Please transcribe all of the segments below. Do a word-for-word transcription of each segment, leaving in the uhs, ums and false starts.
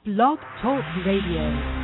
Blog Talk Radio.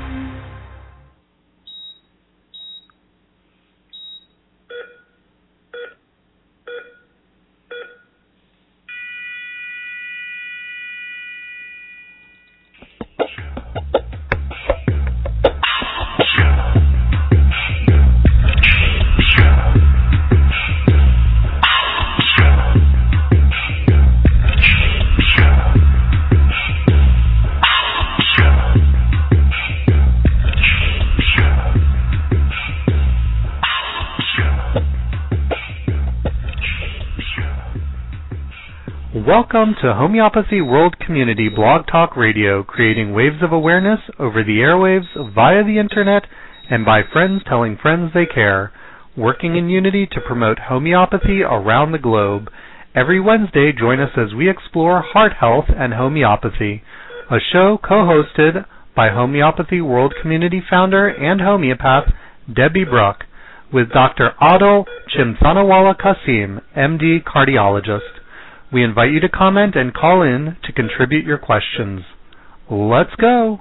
Welcome to Homeopathy World Community Blog Talk Radio, creating waves of awareness over the airwaves, via the internet, and by friends telling friends they care, working in unity to promote homeopathy around the globe. Every Wednesday, join us as we explore heart health and homeopathy, a show co-hosted by Homeopathy World Community founder and homeopath Debbie Bruck, with Doctor Adil Chimthanawala Kasim, M D cardiologist. We invite you to comment and call in to contribute your questions. Let's go.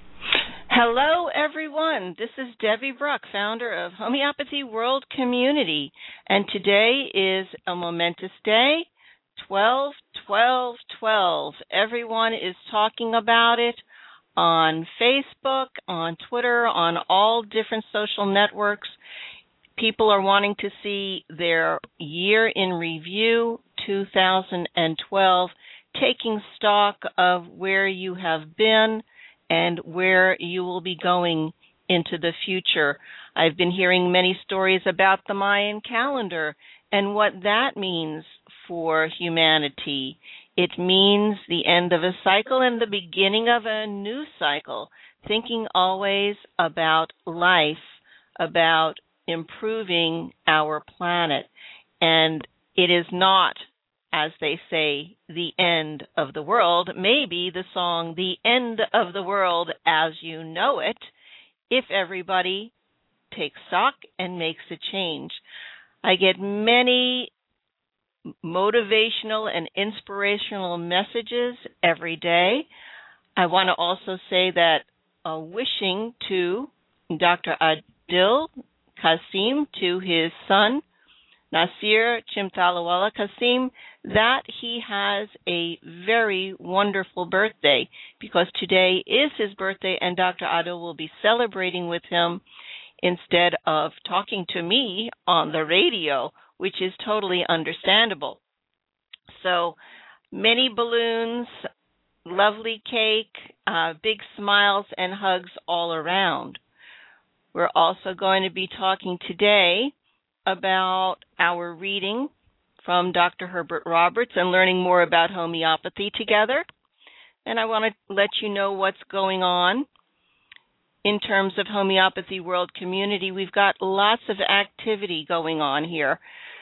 Hello, everyone. This is Debbie Bruck, founder of Homeopathy World Community, and today is a momentous day, twelve twelve twelve. Everyone is talking about it on Facebook, on Twitter, on all different social networks. People are wanting to see their year in review, two thousand twelve, taking stock of where you have been and where you will be going into the future. I've been hearing many stories about the Mayan calendar and what that means for humanity. It means the end of a cycle and the beginning of a new cycle, thinking always about life, about improving our planet. And it is not, as they say, the end of the world. Maybe the song The End of the World as You Know It, if everybody takes stock and makes a change. I get many motivational and inspirational messages every day. I want to also say that uh, wishing to Doctor Adil Kasim, to his son, Nasir Chimthanawala Kasim, that he has a very wonderful birthday, because today is his birthday and Doctor Adil will be celebrating with him instead of talking to me on the radio, which is totally understandable. So many balloons, lovely cake, uh, big smiles and hugs all around. We're also going to be talking today about our reading from Doctor Herbert Roberts and learning more about homeopathy together. And I want to let you know what's going on in terms of Homeopathy World Community. We've got lots of activity going on here.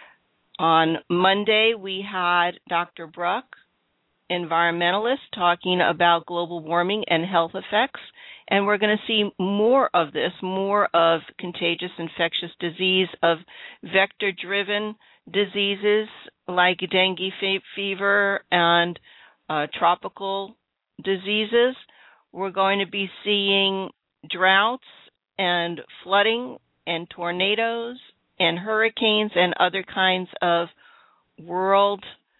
On Monday, we had Doctor Bruck, environmentalist, talking about global warming and health effects. And we're going to see more of this, more of contagious infectious disease, of vector-driven diseases like dengue fe- fever and uh, tropical diseases. We're going to be seeing droughts and flooding and tornadoes and hurricanes and other kinds of world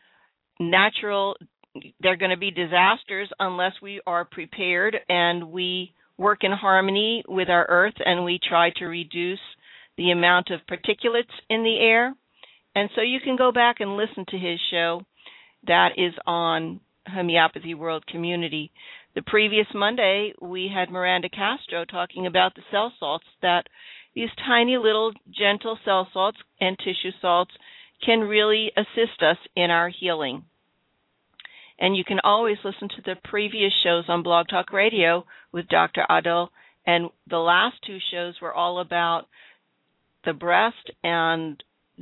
natural. They're going to be disasters unless we are prepared and we work in harmony with our earth and we try to reduce the amount of particulates in the air. And so you can go back and listen to his show. That is on Homeopathy World Community. The previous Monday, we had Miranda Castro talking about the cell salts, that these tiny little gentle cell salts and tissue salts can really assist us in our healing. And you can always listen to the previous shows on Blog Talk Radio with Doctor Adil. And the last two shows were all about the breast and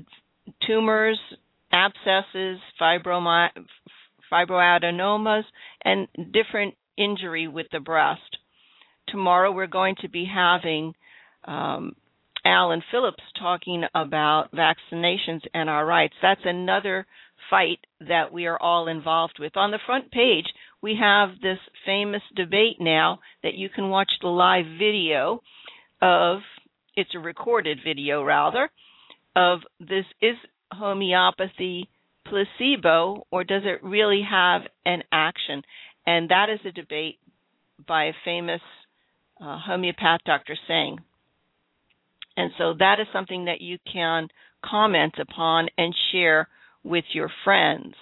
tumors, abscesses, fibromy- fibroadenomas, and different injury with the breast. Tomorrow we're going to be having um, Alan Phillips talking about vaccinations and our rights. That's another fight that we are all involved with. On the front page, we have this famous debate now that you can watch the live video of, it's a recorded video rather, of this, is homeopathy placebo or does it really have an action? And that is a debate by a famous uh, homeopath, Doctor Singh. And so that is something that you can comment upon and share with your friends.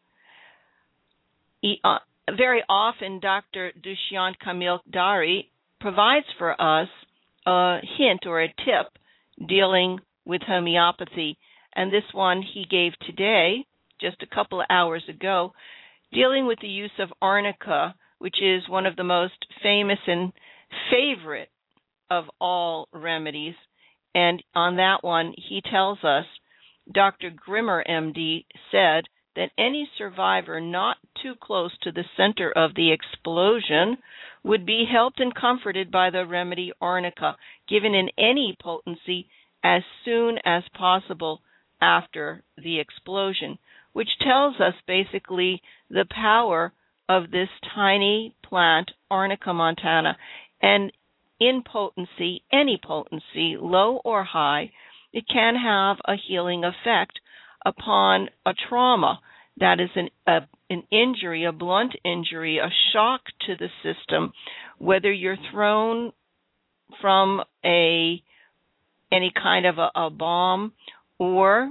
He, uh, very often, Doctor Dushyant Kamil Dari provides for us a hint or a tip dealing with homeopathy. And this one he gave today, just a couple of hours ago, dealing with the use of arnica, which is one of the most famous and favorite of all remedies. And on that one, he tells us, Doctor Grimmer, M D, said that any survivor not too close to the center of the explosion would be helped and comforted by the remedy arnica, given in any potency as soon as possible after the explosion, which tells us basically the power of this tiny plant, Arnica montana. And in potency, any potency, low or high, it can have a healing effect upon a trauma. That is an, a, an injury, a blunt injury, a shock to the system, whether you're thrown from a any kind of a, a bomb, or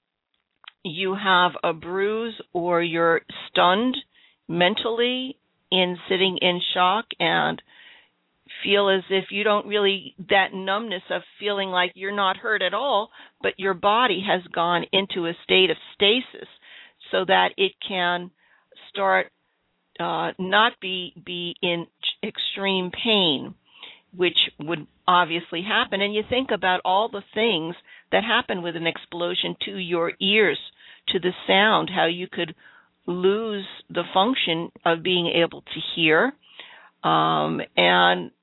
you have a bruise, or you're stunned mentally in sitting in shock and feel as if you don't really, that numbness of feeling like you're not hurt at all, but your body has gone into a state of stasis so that it can start uh, not be be in extreme pain, which would obviously happen. And you think about all the things that happen with an explosion to your ears, to the sound, how you could lose the function of being able to hear, um, and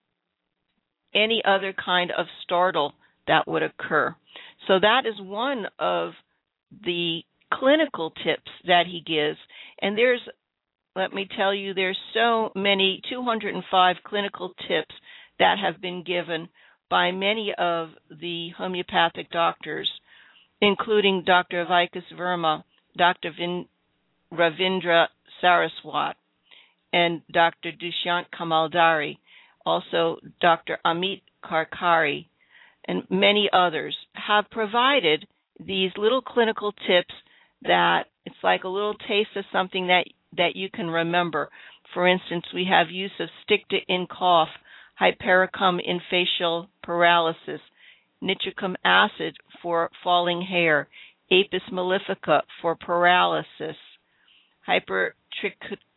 any other kind of startle that would occur. So that is one of the clinical tips that he gives. And there's, let me tell you, there's so many, two hundred five clinical tips that have been given by many of the homeopathic doctors, including Doctor Vikas Verma, Doctor Vin- Ravindra Saraswat, and Doctor Dushyant Kamal Dari, also Doctor Amit Karkari, and many others have provided these little clinical tips that it's like a little taste of something that, that you can remember. For instance, we have use of Sticta in cough, Hypericum in facial paralysis, Nitricum acid for falling hair, Apis mellifica for paralysis, hypertrichosis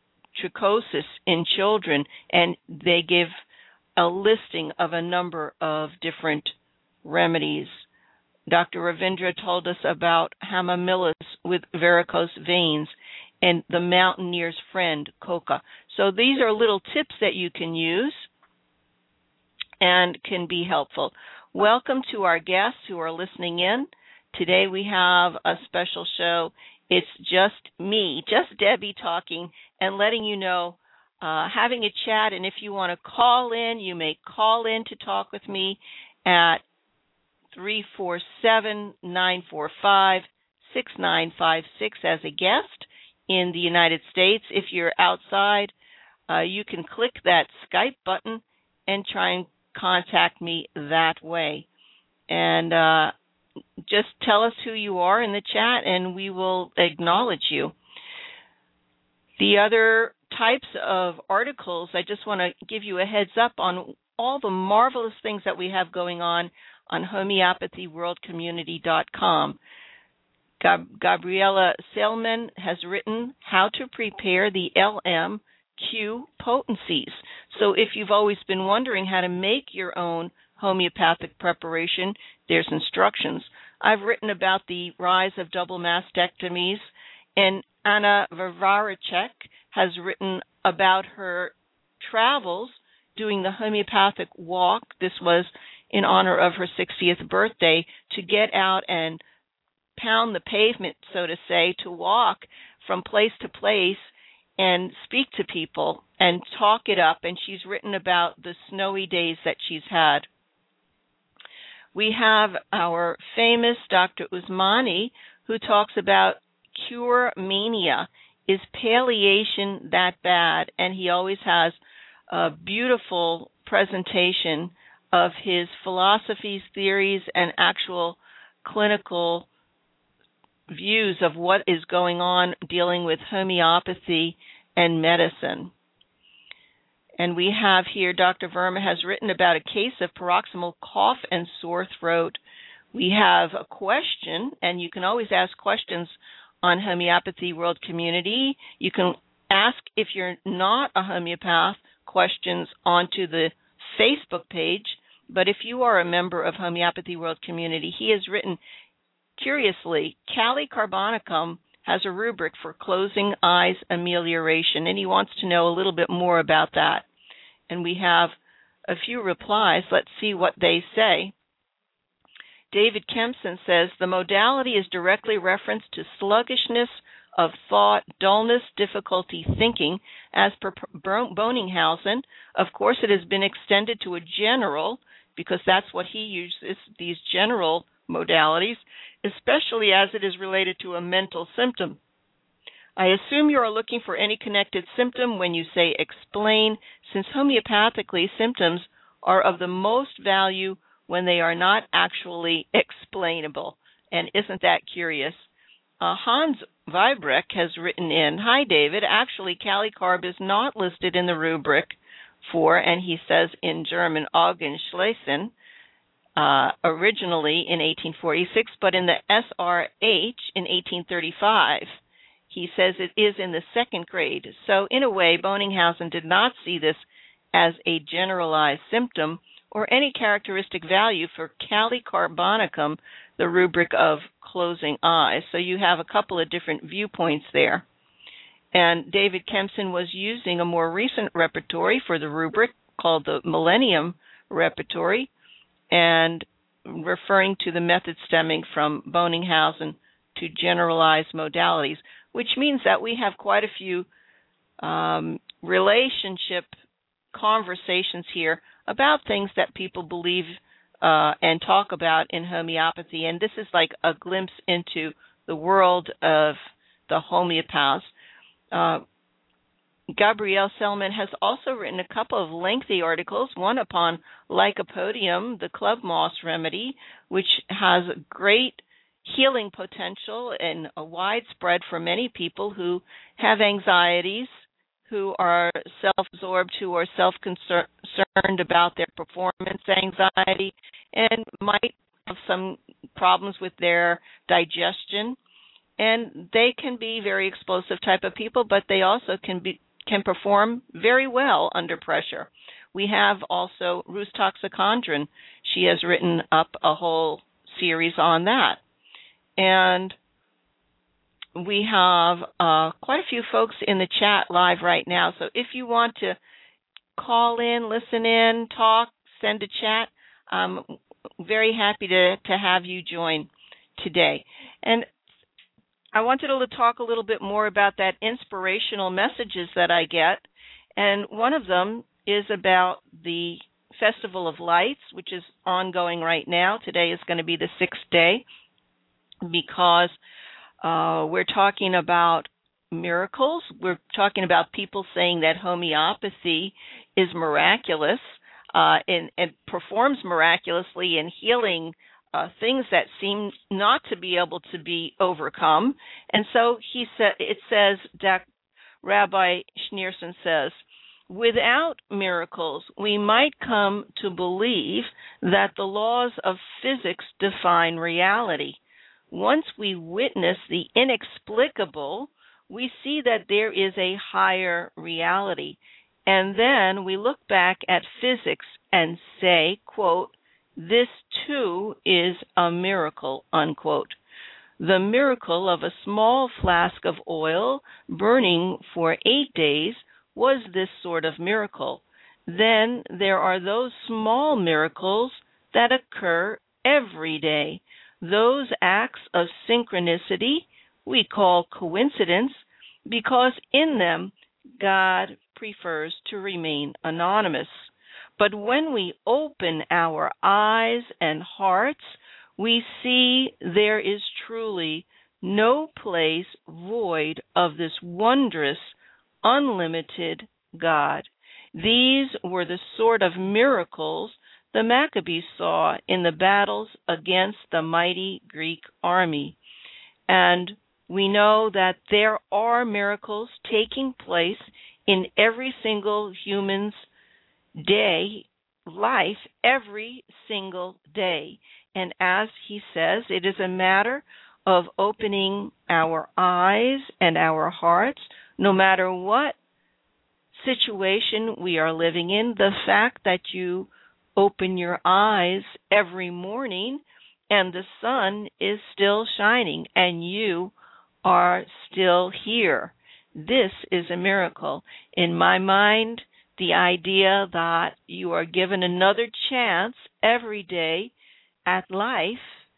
in children, and they give a listing of a number of different remedies. Doctor Ravindra told us about Hamamelis with varicose veins and the mountaineer's friend, coca. So these are little tips that you can use and can be helpful. Welcome to our guests who are listening in. Today we have a special show. It's just me, just Debbie talking and letting you know, uh, having a chat. And if you want to call in, you may call in to talk with me at three four seven, nine four five, six nine five six as a guest in the United States. If you're outside, uh, you can click that Skype button and try and contact me that way. And uh, just tell us who you are in the chat and we will acknowledge you. The other types of articles, I just want to give you a heads up on all the marvelous things that we have going on on homeopathy world community dot com. Gab- Gabriella Selman has written How to Prepare the L M Q Potencies. So if you've always been wondering how to make your own homeopathic preparation, there's instructions. I've written about the rise of double mastectomies, and Anna Vavaracek has written about her travels doing the homeopathic walk. This was in honor of her sixtieth birthday, to get out and pound the pavement, so to say, to walk from place to place and speak to people and talk it up. And she's written about the snowy days that she's had. We have our famous Doctor Usmani, who talks about cure mania. Is palliation that bad? And he always has a beautiful presentation of his philosophies, theories, and actual clinical views of what is going on dealing with homeopathy and medicine. And we have here, Doctor Verma has written about a case of paroxysmal cough and sore throat. We have a question, and you can always ask questions on Homeopathy World Community. You can ask, if you're not a homeopath, questions onto the Facebook page. But if you are a member of Homeopathy World Community, he has written, curiously, Kali Carbonicum has a rubric for closing eyes amelioration, and he wants to know a little bit more about that. And we have a few replies. Let's see what they say. David Kempson says, the modality is directly referenced to sluggishness of thought, dullness, difficulty thinking, as per Boninghausen. Of course, it has been extended to a general, because that's what he uses, these general modalities, especially as it is related to a mental symptom. I assume you are looking for any connected symptom when you say explain, since homeopathically symptoms are of the most value when they are not actually explainable. And isn't that curious? Uh, Hans Vibreck has written in, hi, David. Actually, Kali Carb is not listed in the rubric for, and he says in German, Augenschließen, uh, originally in eighteen forty-six, but in the S R H in eighteen thirty-five. He says it is in the second grade. So in a way, Boninghausen did not see this as a generalized symptom or any characteristic value for Kali Carbonicum, the rubric of closing eyes. So you have a couple of different viewpoints there. And David Kempson was using a more recent repertory for the rubric called the Millennium Repertory, and referring to the method stemming from Boninghausen to generalized modalities, which means that we have quite a few um, relationship conversations here about things that people believe uh, and talk about in homeopathy. And this is like a glimpse into the world of the homeopaths. Uh, Gabrielle Selman has also written a couple of lengthy articles, one upon Lycopodium, the club moss remedy, which has great healing potential and a widespread for many people who have anxieties, who are self-absorbed, who are self-concerned about their performance anxiety, and might have some problems with their digestion. And they can be very explosive type of people, but they also can be can perform very well under pressure. We have also Rhus toxicodrin. She has written up a whole series on that. And we have uh, quite a few folks in the chat live right now. So if you want to call in, listen in, talk, send a chat, I'm very happy to, to have you join today. And I wanted to talk a little bit more about that inspirational messages that I get. And one of them is about the Festival of Lights, which is ongoing right now. Today is going to be the sixth day, because uh, we're talking about miracles. We're talking about people saying that homeopathy is miraculous uh, and, and performs miraculously in healing uh, things that seem not to be able to be overcome. And so he said, it says, Doc, Rabbi Schneerson says, without miracles, we might come to believe that the laws of physics define reality. Once we witness the inexplicable, we see that there is a higher reality. And then we look back at physics and say, quote, this too is a miracle, unquote. The miracle of a small flask of oil burning for eight days was this sort of miracle. Then there are those small miracles that occur every day. Those acts of synchronicity we call coincidence, because in them God prefers to remain anonymous. But when we open our eyes and hearts, we see there is truly no place void of this wondrous, unlimited God. These were the sort of miracles the Maccabees saw in the battles against the mighty Greek army. And we know that there are miracles taking place in every single human's day, life, every single day. And as he says, it is a matter of opening our eyes and our hearts, no matter what situation we are living in. The fact that you open your eyes every morning and the sun is still shining and you are still here. This is a miracle. In my mind, the idea that you are given another chance every day at life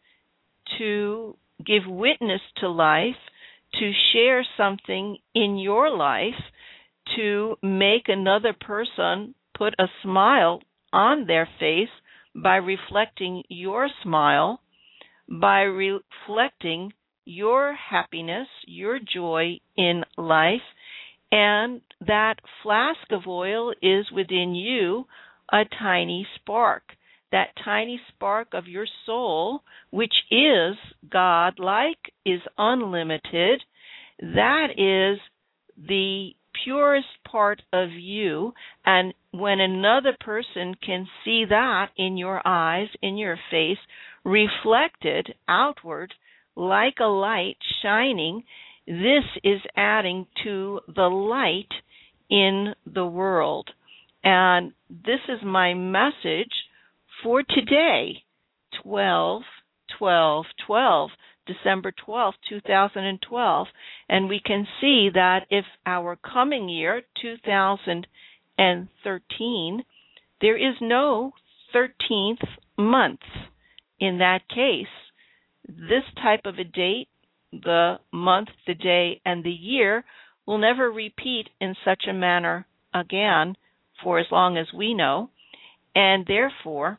to give witness to life, to share something in your life, to make another person put a smile on their face by reflecting your smile, by reflecting your happiness, your joy in life, and that flask of oil is within you a tiny spark. That tiny spark of your soul, which is God-like, is unlimited, that is the purest part of you. And when another person can see that in your eyes, in your face, reflected outward like a light shining, this is adding to the light in the world. And this is my message for today, twelve twelve twelve, December twelfth, two thousand twelve. And we can see that if our coming year, two thousand thirteen, there is no thirteenth month. In that case, this type of a date, the month, the day, and the year will never repeat in such a manner again for as long as we know. And therefore,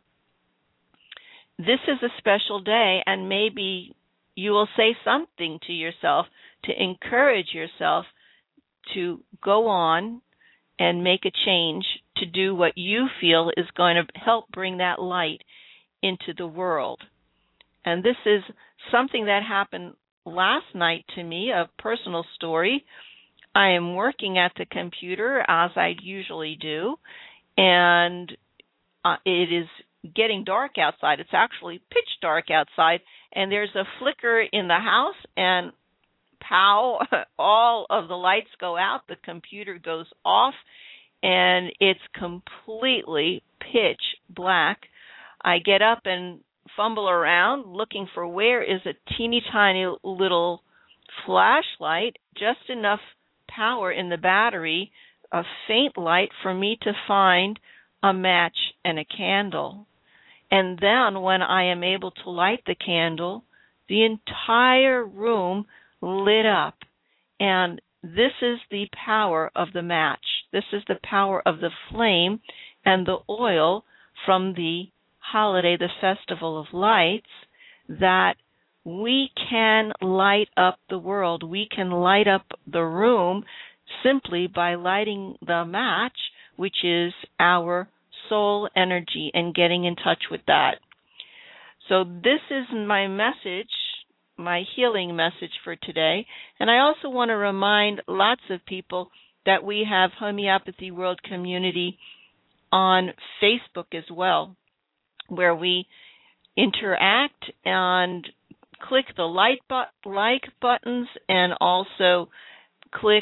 this is a special day, and maybe you will say something to yourself to encourage yourself to go on and make a change, to do what you feel is going to help bring that light into the world. And this is something that happened last night to me, a personal story. I am working at the computer as I usually do, and uh, it is getting dark outside. It's actually pitch dark outside, and there's a flicker in the house, and pow, all of the lights go out, the computer goes off, and it's completely pitch black. I get up and fumble around looking for where is a teeny tiny little flashlight, just enough power in the battery, a faint light for me to find a match and a candle. And then when I am able to light the candle, the entire room lit up. And this is the power of the match. This is the power of the flame and the oil from the holiday, the Festival of Lights, that we can light up the world. We can light up the room simply by lighting the match, which is our soul energy, and getting in touch with that. So this is my message, my healing message for today. And I also want to remind lots of people that we have Homeopathy World Community on Facebook as well, where we interact and click the like, but- like buttons, and also click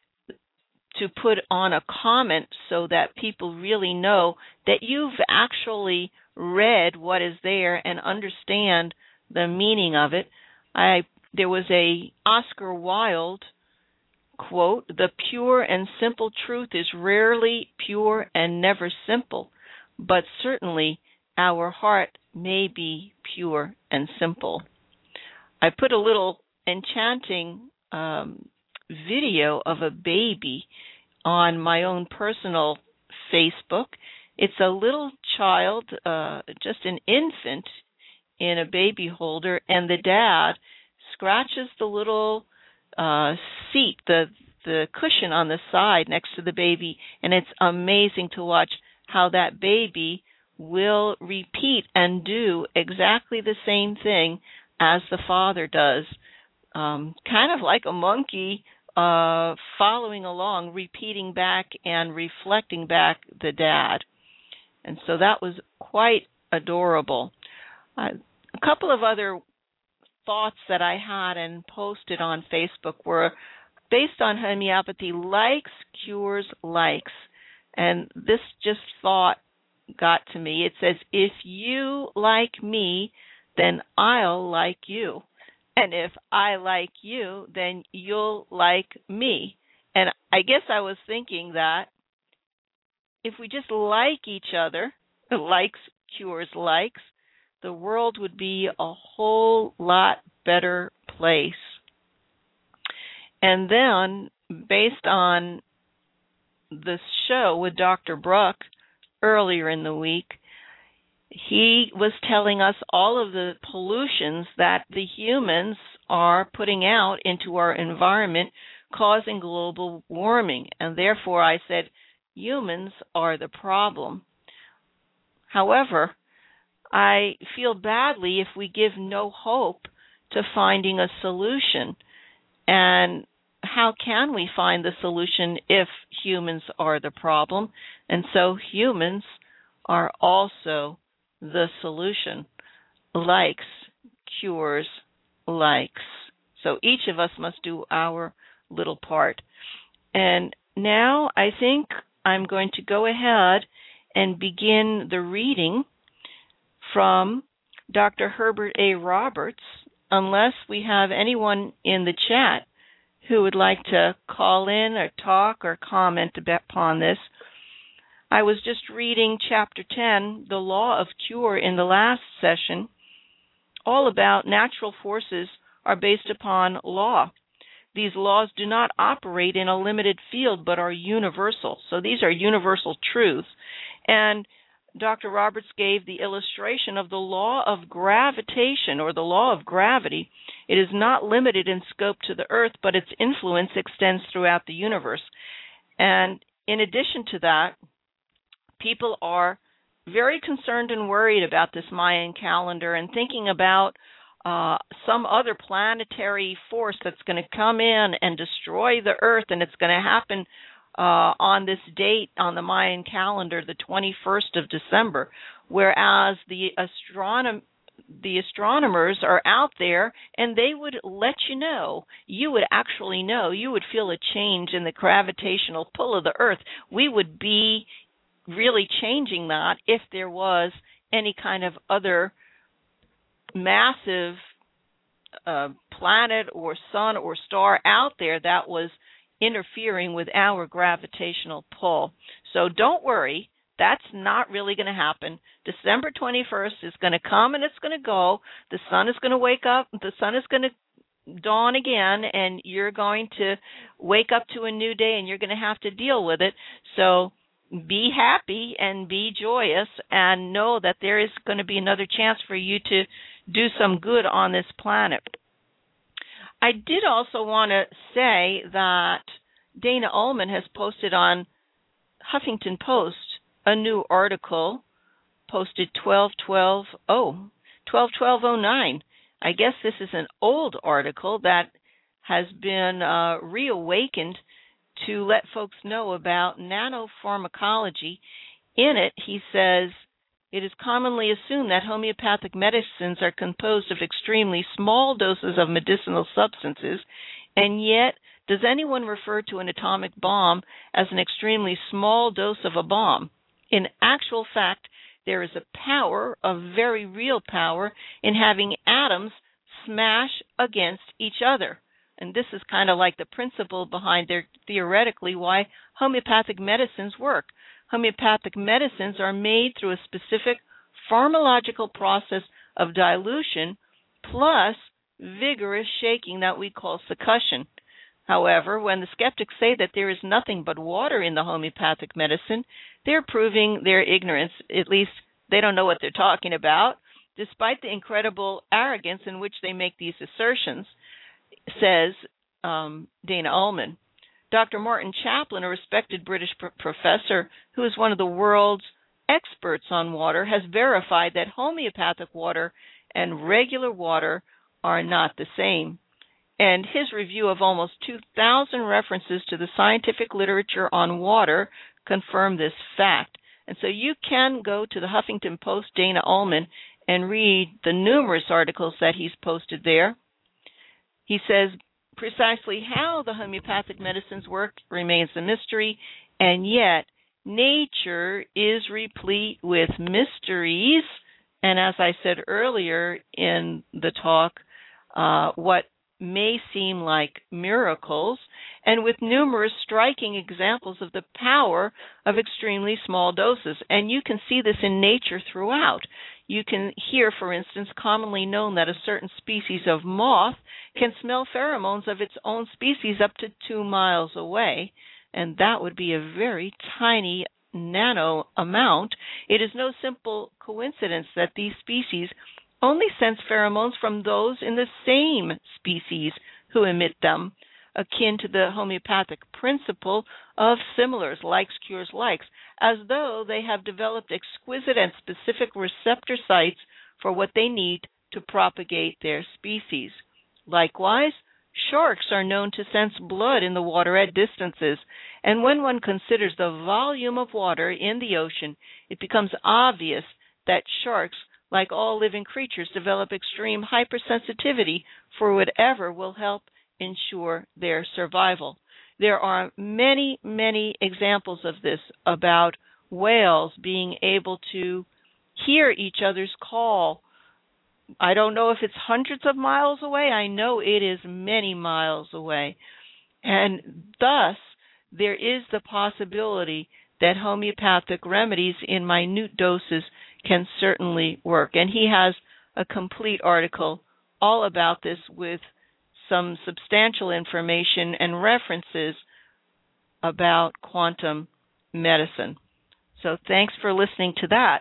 to put on a comment so that people really know that you've actually read what is there and understand the meaning of it. I there was a Oscar Wilde quote, "The pure and simple truth is rarely pure and never simple, but certainly our heart may be pure and simple." I put a little enchanting um, video of a baby on my own personal Facebook. It's a little child, uh, just an infant in a baby holder, and the dad scratches the little uh, seat, the the cushion on the side next to the baby, and it's amazing to watch how that baby will repeat and do exactly the same thing as the father does, um, kind of like a monkey uh, following along, repeating back and reflecting back the dad. And so that was quite adorable. Uh, a couple of other thoughts that I had and posted on Facebook were based on homeopathy: likes, cures, likes. And this just thought got to me. It says, if you like me, then I'll like you. And if I like you, then you'll like me. And I guess I was thinking that if we just like each other, likes, cures, likes, the world would be a whole lot better place. And then, based on the show with Doctor Bruck earlier in the week, he was telling us all of the pollutions that the humans are putting out into our environment, causing global warming. And therefore, I said, humans are the problem. However, I feel badly if we give no hope to finding a solution. And how can we find the solution if humans are the problem? And so humans are also the solution. Likes, cures, likes. So each of us must do our little part. And now I think I'm going to go ahead and begin the reading from Doctor Herbert A. Roberts, unless we have anyone in the chat who would like to call in or talk or comment upon this. I was just reading Chapter ten, The Law of Cure, in the last session, all about natural forces are based upon law. These laws do not operate in a limited field but are universal. So these are universal truths. And Doctor Roberts gave the illustration of the law of gravitation, or the law of gravity. It is not limited in scope to the Earth, but its influence extends throughout the universe. And in addition to that, people are very concerned and worried about this Mayan calendar and thinking about uh, some other planetary force that's going to come in and destroy the Earth, and it's going to happen Uh, on this date on the Mayan calendar, the twenty-first of December, whereas the astronom- the astronomers are out there and they would let you know. You would actually know. You would feel a change in the gravitational pull of the Earth. We would be really changing that if there was any kind of other massive uh, planet or sun or star out there that was interfering with our gravitational pull. So don't worry, that's not really going to happen. December twenty-first is going to come and it's going to go. The sun is going to wake up, the sun is going to dawn again, and you're going to wake up to a new day and you're going to have to deal with it. So be happy and be joyous and know that there is going to be another chance for you to do some good on this planet. I did also want to say that Dana Ullman has posted on Huffington Post a new article, posted twelve twelve oh twelve twelve oh nine. I guess this is an old article that has been uh, reawakened to let folks know about nanopharmacology. In it, he says, it is commonly assumed that homeopathic medicines are composed of extremely small doses of medicinal substances, and yet does anyone refer to an atomic bomb as an extremely small dose of a bomb? In actual fact, there is a power, a very real power, in having atoms smash against each other. And this is kind of like the principle behind their, theoretically, why homeopathic medicines work. Homeopathic medicines are made through a specific pharmacological process of dilution plus vigorous shaking that we call succussion. However, when the skeptics say that there is nothing but water in the homeopathic medicine, they're proving their ignorance. At least they don't know what they're talking about, despite the incredible arrogance in which they make these assertions, says um, Dana Ullman. Doctor Martin Chaplin, a respected British pr- professor who is one of the world's experts on water, has verified that homeopathic water and regular water are not the same. And his review of almost two thousand references to the scientific literature on water confirm this fact. And so you can go to the Huffington Post, Dana Ullman, and read the numerous articles that he's posted there. He says precisely how the homeopathic medicines work remains a mystery, and yet nature is replete with mysteries. And as I said earlier in the talk, uh, what may seem like miracles, and with numerous striking examples of the power of extremely small doses. And you can see this in nature throughout. You can hear, for instance, commonly known that a certain species of moth can smell pheromones of its own species up to two miles away, and that would be a very tiny nano amount. It is no simple coincidence that these species only sense pheromones from those in the same species who emit them, akin to the homeopathic principle of similars, likes cures likes, as though they have developed exquisite and specific receptor sites for what they need to propagate their species. Likewise, sharks are known to sense blood in the water at distances, and when one considers the volume of water in the ocean, it becomes obvious that sharks, like all living creatures, develop extreme hypersensitivity for whatever will help ensure their survival. There are many, many examples of this about whales being able to hear each other's call. I don't know if it's hundreds of miles away. I know it is many miles away. And thus, there is the possibility that homeopathic remedies in minute doses can certainly work. And he has a complete article all about this with some substantial information and references about quantum medicine. So thanks for listening to that.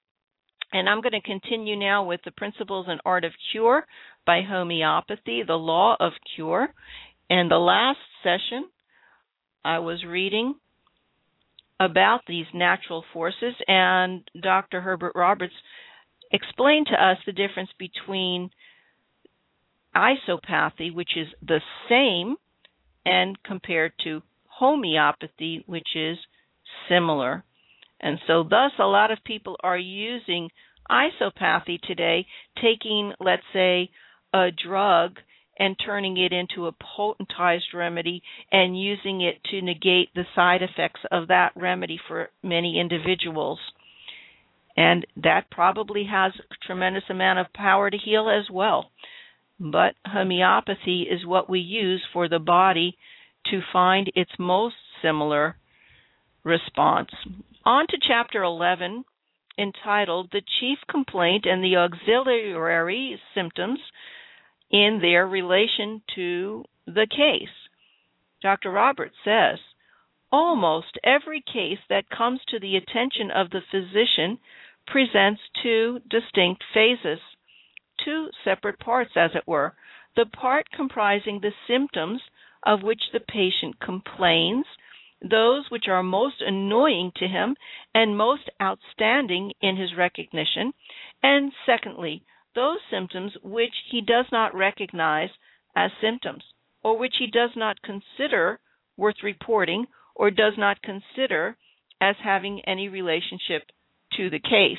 And I'm going to continue now with the Principles and Art of Cure by Homeopathy, the Law of Cure. And the last session, I was reading about these natural forces, and Doctor Herbert Roberts explained to us the difference between isopathy, which is the same, and compared to homeopathy, which is similar. And so thus a lot of people are using isopathy today, taking, let's say, a drug and turning it into a potentized remedy and using it to negate the side effects of that remedy for many individuals. And that probably has a tremendous amount of power to heal as well. But homeopathy is what we use for the body to find its most similar response. On to Chapter eleven, entitled The Chief Complaint and the Auxiliary Symptoms in Their Relation to the Case. Doctor Roberts says, almost every case that comes to the attention of the physician presents two distinct phases, two separate parts, as it were. The part comprising the symptoms of which the patient complains, those which are most annoying to him and most outstanding in his recognition, and secondly, those symptoms which he does not recognize as symptoms, or which he does not consider worth reporting, or does not consider as having any relationship to the case.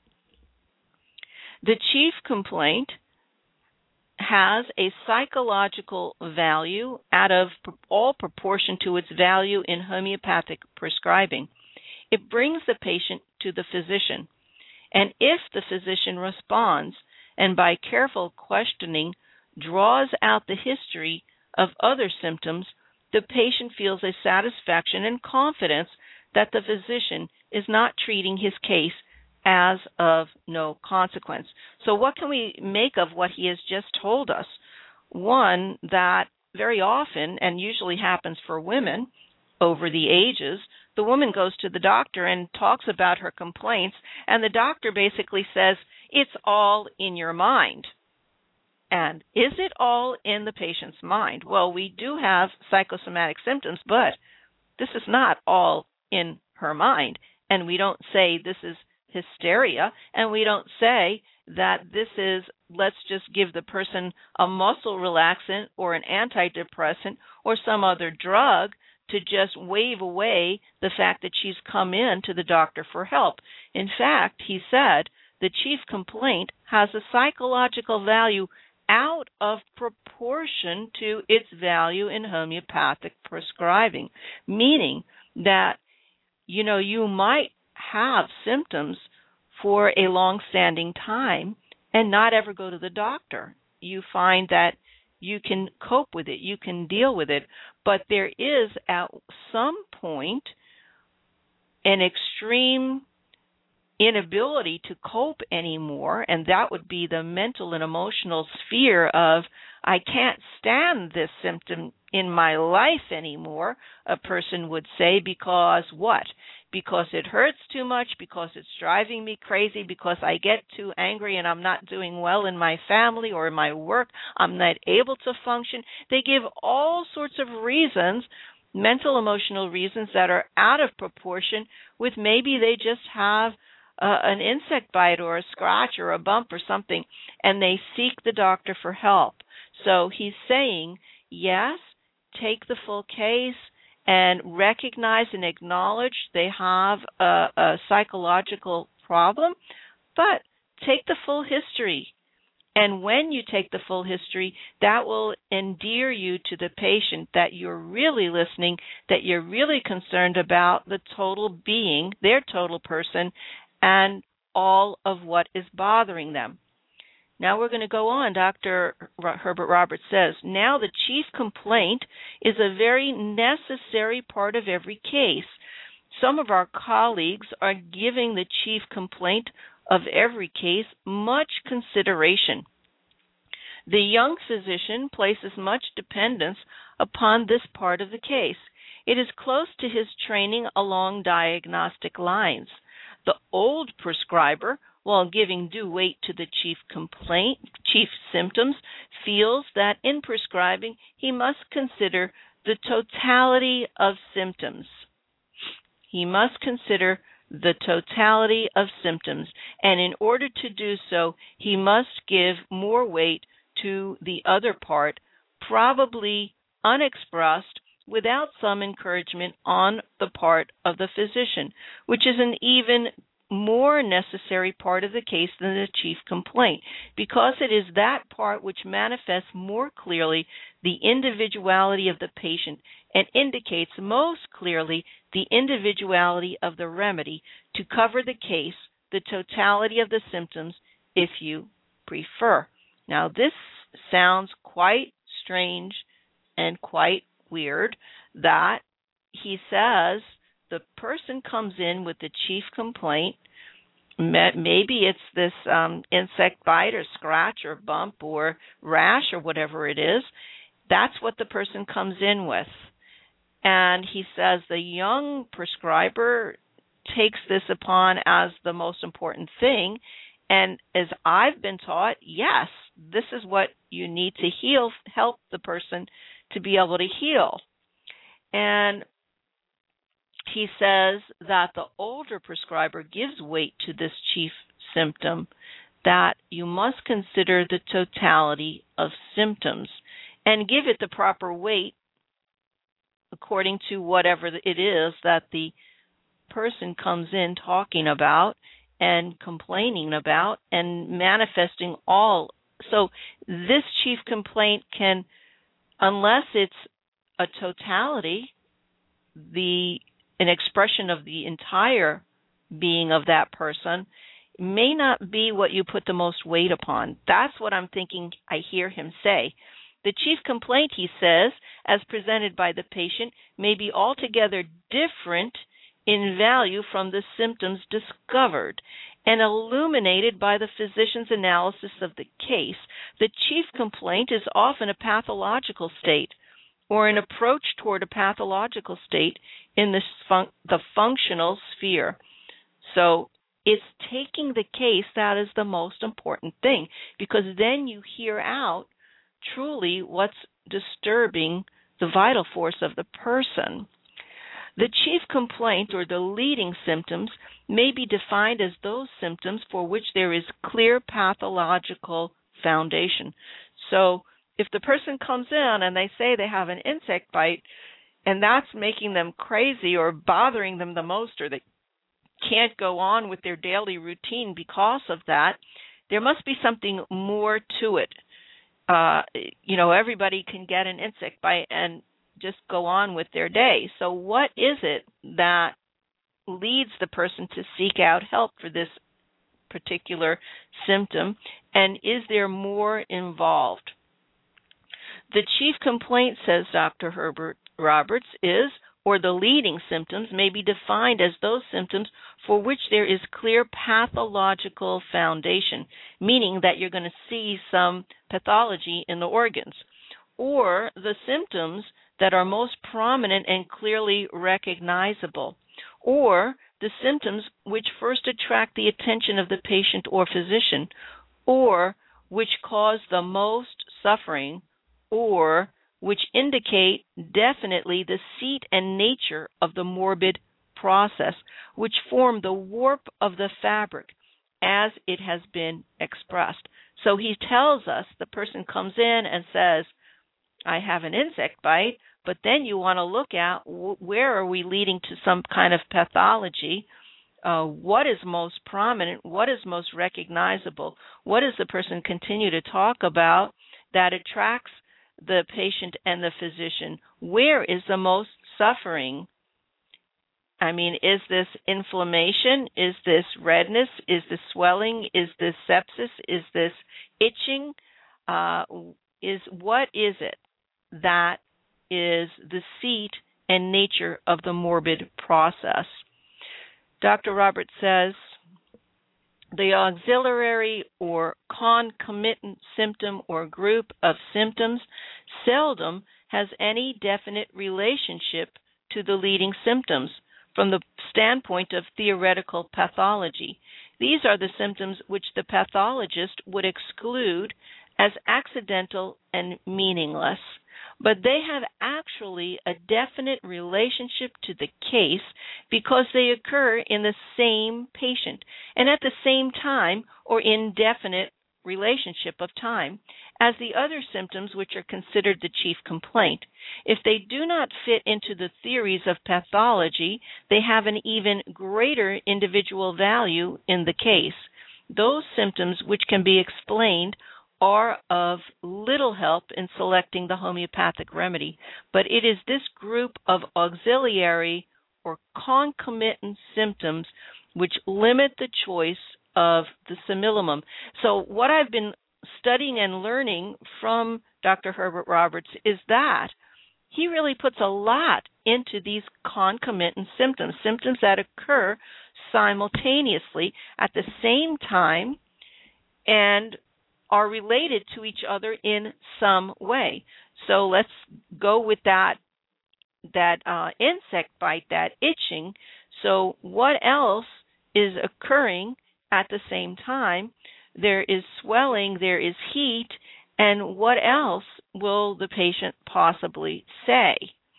The chief complaint has a psychological value out of all proportion to its value in homeopathic prescribing. It brings the patient to the physician, and if the physician responds and by careful questioning draws out the history of other symptoms, the patient feels a satisfaction and confidence that the physician is not treating his case as of no consequence. So what can we make of what he has just told us? One, that very often, and usually happens for women over the ages, the woman goes to the doctor and talks about her complaints, and the doctor basically says, it's all in your mind. And is it all in the patient's mind? Well, we do have psychosomatic symptoms, but this is not all in her mind. And we don't say this is hysteria, and we don't say that this is, let's just give the person a muscle relaxant or an antidepressant or some other drug to just wave away the fact that she's come in to the doctor for help. In fact, he said the chief complaint has a psychological value out of proportion to its value in homeopathic prescribing, meaning that, you know, you might have symptoms for a long-standing time and not ever go to the doctor. You find that you can cope with it, you can deal with it, but there is at some point an extreme inability to cope anymore, and that would be the mental and emotional sphere of, I can't stand this symptom in my life anymore, a person would say, because what? Because it hurts too much, because it's driving me crazy, because I get too angry and I'm not doing well in my family or in my work, I'm not able to function. They give all sorts of reasons, mental, emotional reasons that are out of proportion with maybe they just have uh, an insect bite or a scratch or a bump or something, and they seek the doctor for help. So he's saying, yes, take the full case and recognize and acknowledge they have a, a psychological problem, but take the full history. And when you take the full history, that will endear you to the patient, that you're really listening, that you're really concerned about the total being, their total person, and all of what is bothering them. Now we're going to go on. Doctor Herbert Roberts says, now the chief complaint is a very necessary part of every case. Some of our colleagues are giving the chief complaint of every case much consideration. The young physician places much dependence upon this part of the case. It is close to his training along diagnostic lines. The old prescriber, while giving due weight to the chief complaint, chief symptoms, feels that in prescribing he must consider the totality of symptoms. He must consider the totality of symptoms, and in order to do so, he must give more weight to the other part, probably unexpressed, without some encouragement on the part of the physician, which is an even more necessary part of the case than the chief complaint, because it is that part which manifests more clearly the individuality of the patient and indicates most clearly the individuality of the remedy to cover the case, the totality of the symptoms, if you prefer. Now, this sounds quite strange and quite weird that he says the person comes in with the chief complaint. Maybe it's this um, insect bite or scratch or bump or rash or whatever it is. That's what the person comes in with. And he says the young prescriber takes this upon as the most important thing. And as I've been taught, yes, this is what you need to heal, help the person to be able to heal. And he says that the older prescriber gives weight to this chief symptom, that you must consider the totality of symptoms and give it the proper weight according to whatever it is that the person comes in talking about and complaining about and manifesting all. So this chief complaint can, unless it's a totality, the an expression of the entire being of that person, may not be what you put the most weight upon. That's what I'm thinking I hear him say. The chief complaint, he says, as presented by the patient, may be altogether different in value from the symptoms discovered and illuminated by the physician's analysis of the case. The chief complaint is often a pathological state, or an approach toward a pathological state in the, fun- the functional sphere. So it's taking the case that is the most important thing, because then you hear out truly what's disturbing the vital force of the person. The chief complaint or the leading symptoms may be defined as those symptoms for which there is clear pathological foundation. So if the person comes in and they say they have an insect bite and that's making them crazy or bothering them the most, or they can't go on with their daily routine because of that, there must be something more to it. Uh, you know, everybody can get an insect bite and just go on with their day. So what is it that leads the person to seek out help for this particular symptom, and is there more involved? The chief complaint, says Doctor Herbert Roberts, is, or the leading symptoms may be defined as those symptoms for which there is clear pathological foundation, meaning that you're going to see some pathology in the organs, or the symptoms that are most prominent and clearly recognizable, or the symptoms which first attract the attention of the patient or physician, or which cause the most suffering, or which indicate definitely the seat and nature of the morbid process, which form the warp of the fabric as it has been expressed. So he tells us, the person comes in and says, I have an insect bite, but then you want to look at where are we leading to some kind of pathology, uh, what is most prominent, what is most recognizable, what does the person continue to talk about that attracts the patient and the physician, where is the most suffering? I mean, is this inflammation? Is this redness? Is this swelling? Is this sepsis? Is this itching? Uh, is what is it that is the seat and nature of the morbid process? Doctor Roberts says, the auxiliary or concomitant symptom or group of symptoms seldom has any definite relationship to the leading symptoms from the standpoint of theoretical pathology. These are the symptoms which the pathologist would exclude as accidental and meaningless, but they have actually a definite relationship to the case because they occur in the same patient and at the same time or in definite relationship of time as the other symptoms which are considered the chief complaint. If they do not fit into the theories of pathology, they have an even greater individual value in the case. Those symptoms which can be explained are of little help in selecting the homeopathic remedy, but it is this group of auxiliary or concomitant symptoms which limit the choice of the simillimum. So what I've been studying and learning from Doctor Herbert Roberts is that he really puts a lot into these concomitant symptoms, symptoms that occur simultaneously at the same time and are related to each other in some way. So let's go with that that uh, insect bite, that itching. So what else is occurring at the same time? There is swelling, there is heat, and what else will the patient possibly say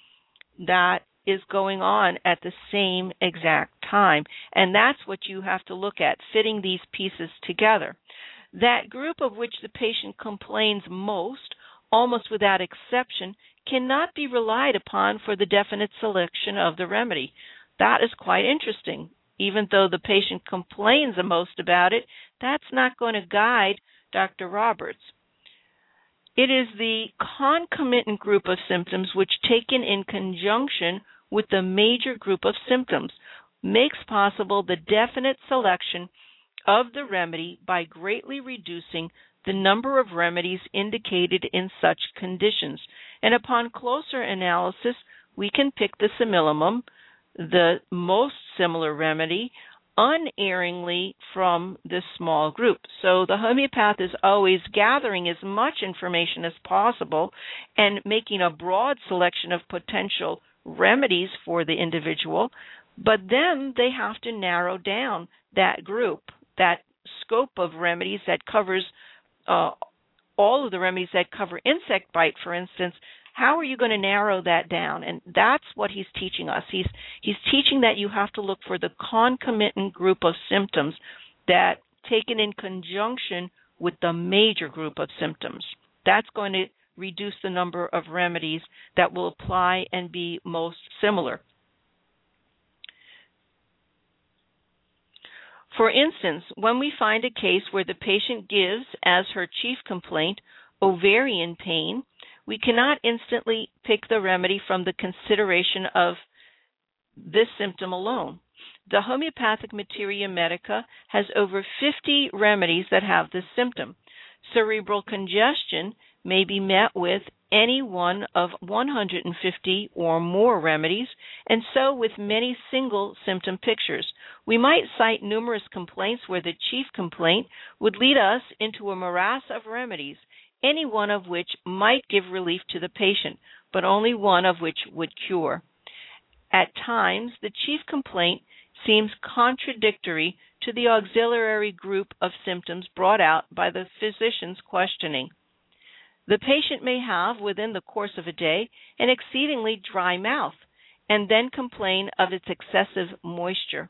that is going on at the same exact time? And that's what you have to look at, fitting these pieces together. That group of which the patient complains most, almost without exception, cannot be relied upon for the definite selection of the remedy. That is quite interesting. Even though the patient complains the most about it, that's not going to guide Doctor Roberts. It is the concomitant group of symptoms which, taken in conjunction with the major group of symptoms, makes possible the definite selection of the remedy by greatly reducing the number of remedies indicated in such conditions. And upon closer analysis, we can pick the simillimum, the most similar remedy, unerringly from this small group. So the homeopath is always gathering as much information as possible and making a broad selection of potential remedies for the individual, but then they have to narrow down that group, that scope of remedies that covers uh, all of the remedies that cover insect bite, for instance. How are you going to narrow that down? And that's what he's teaching us. He's he's teaching that you have to look for the concomitant group of symptoms that, taken in conjunction with the major group of symptoms, that's going to reduce the number of remedies that will apply and be most similar. For instance, when we find a case where the patient gives as her chief complaint ovarian pain, we cannot instantly pick the remedy from the consideration of this symptom alone. The homeopathic Materia Medica has over fifty remedies that have this symptom. Cerebral congestion may be met with any one of one hundred fifty or more remedies, and so with many single symptom pictures. We might cite numerous complaints where the chief complaint would lead us into a morass of remedies, any one of which might give relief to the patient, but only one of which would cure. At times, the chief complaint seems contradictory to the auxiliary group of symptoms brought out by the physician's questioning. The patient may have, within the course of a day, an exceedingly dry mouth, and then complain of its excessive moisture.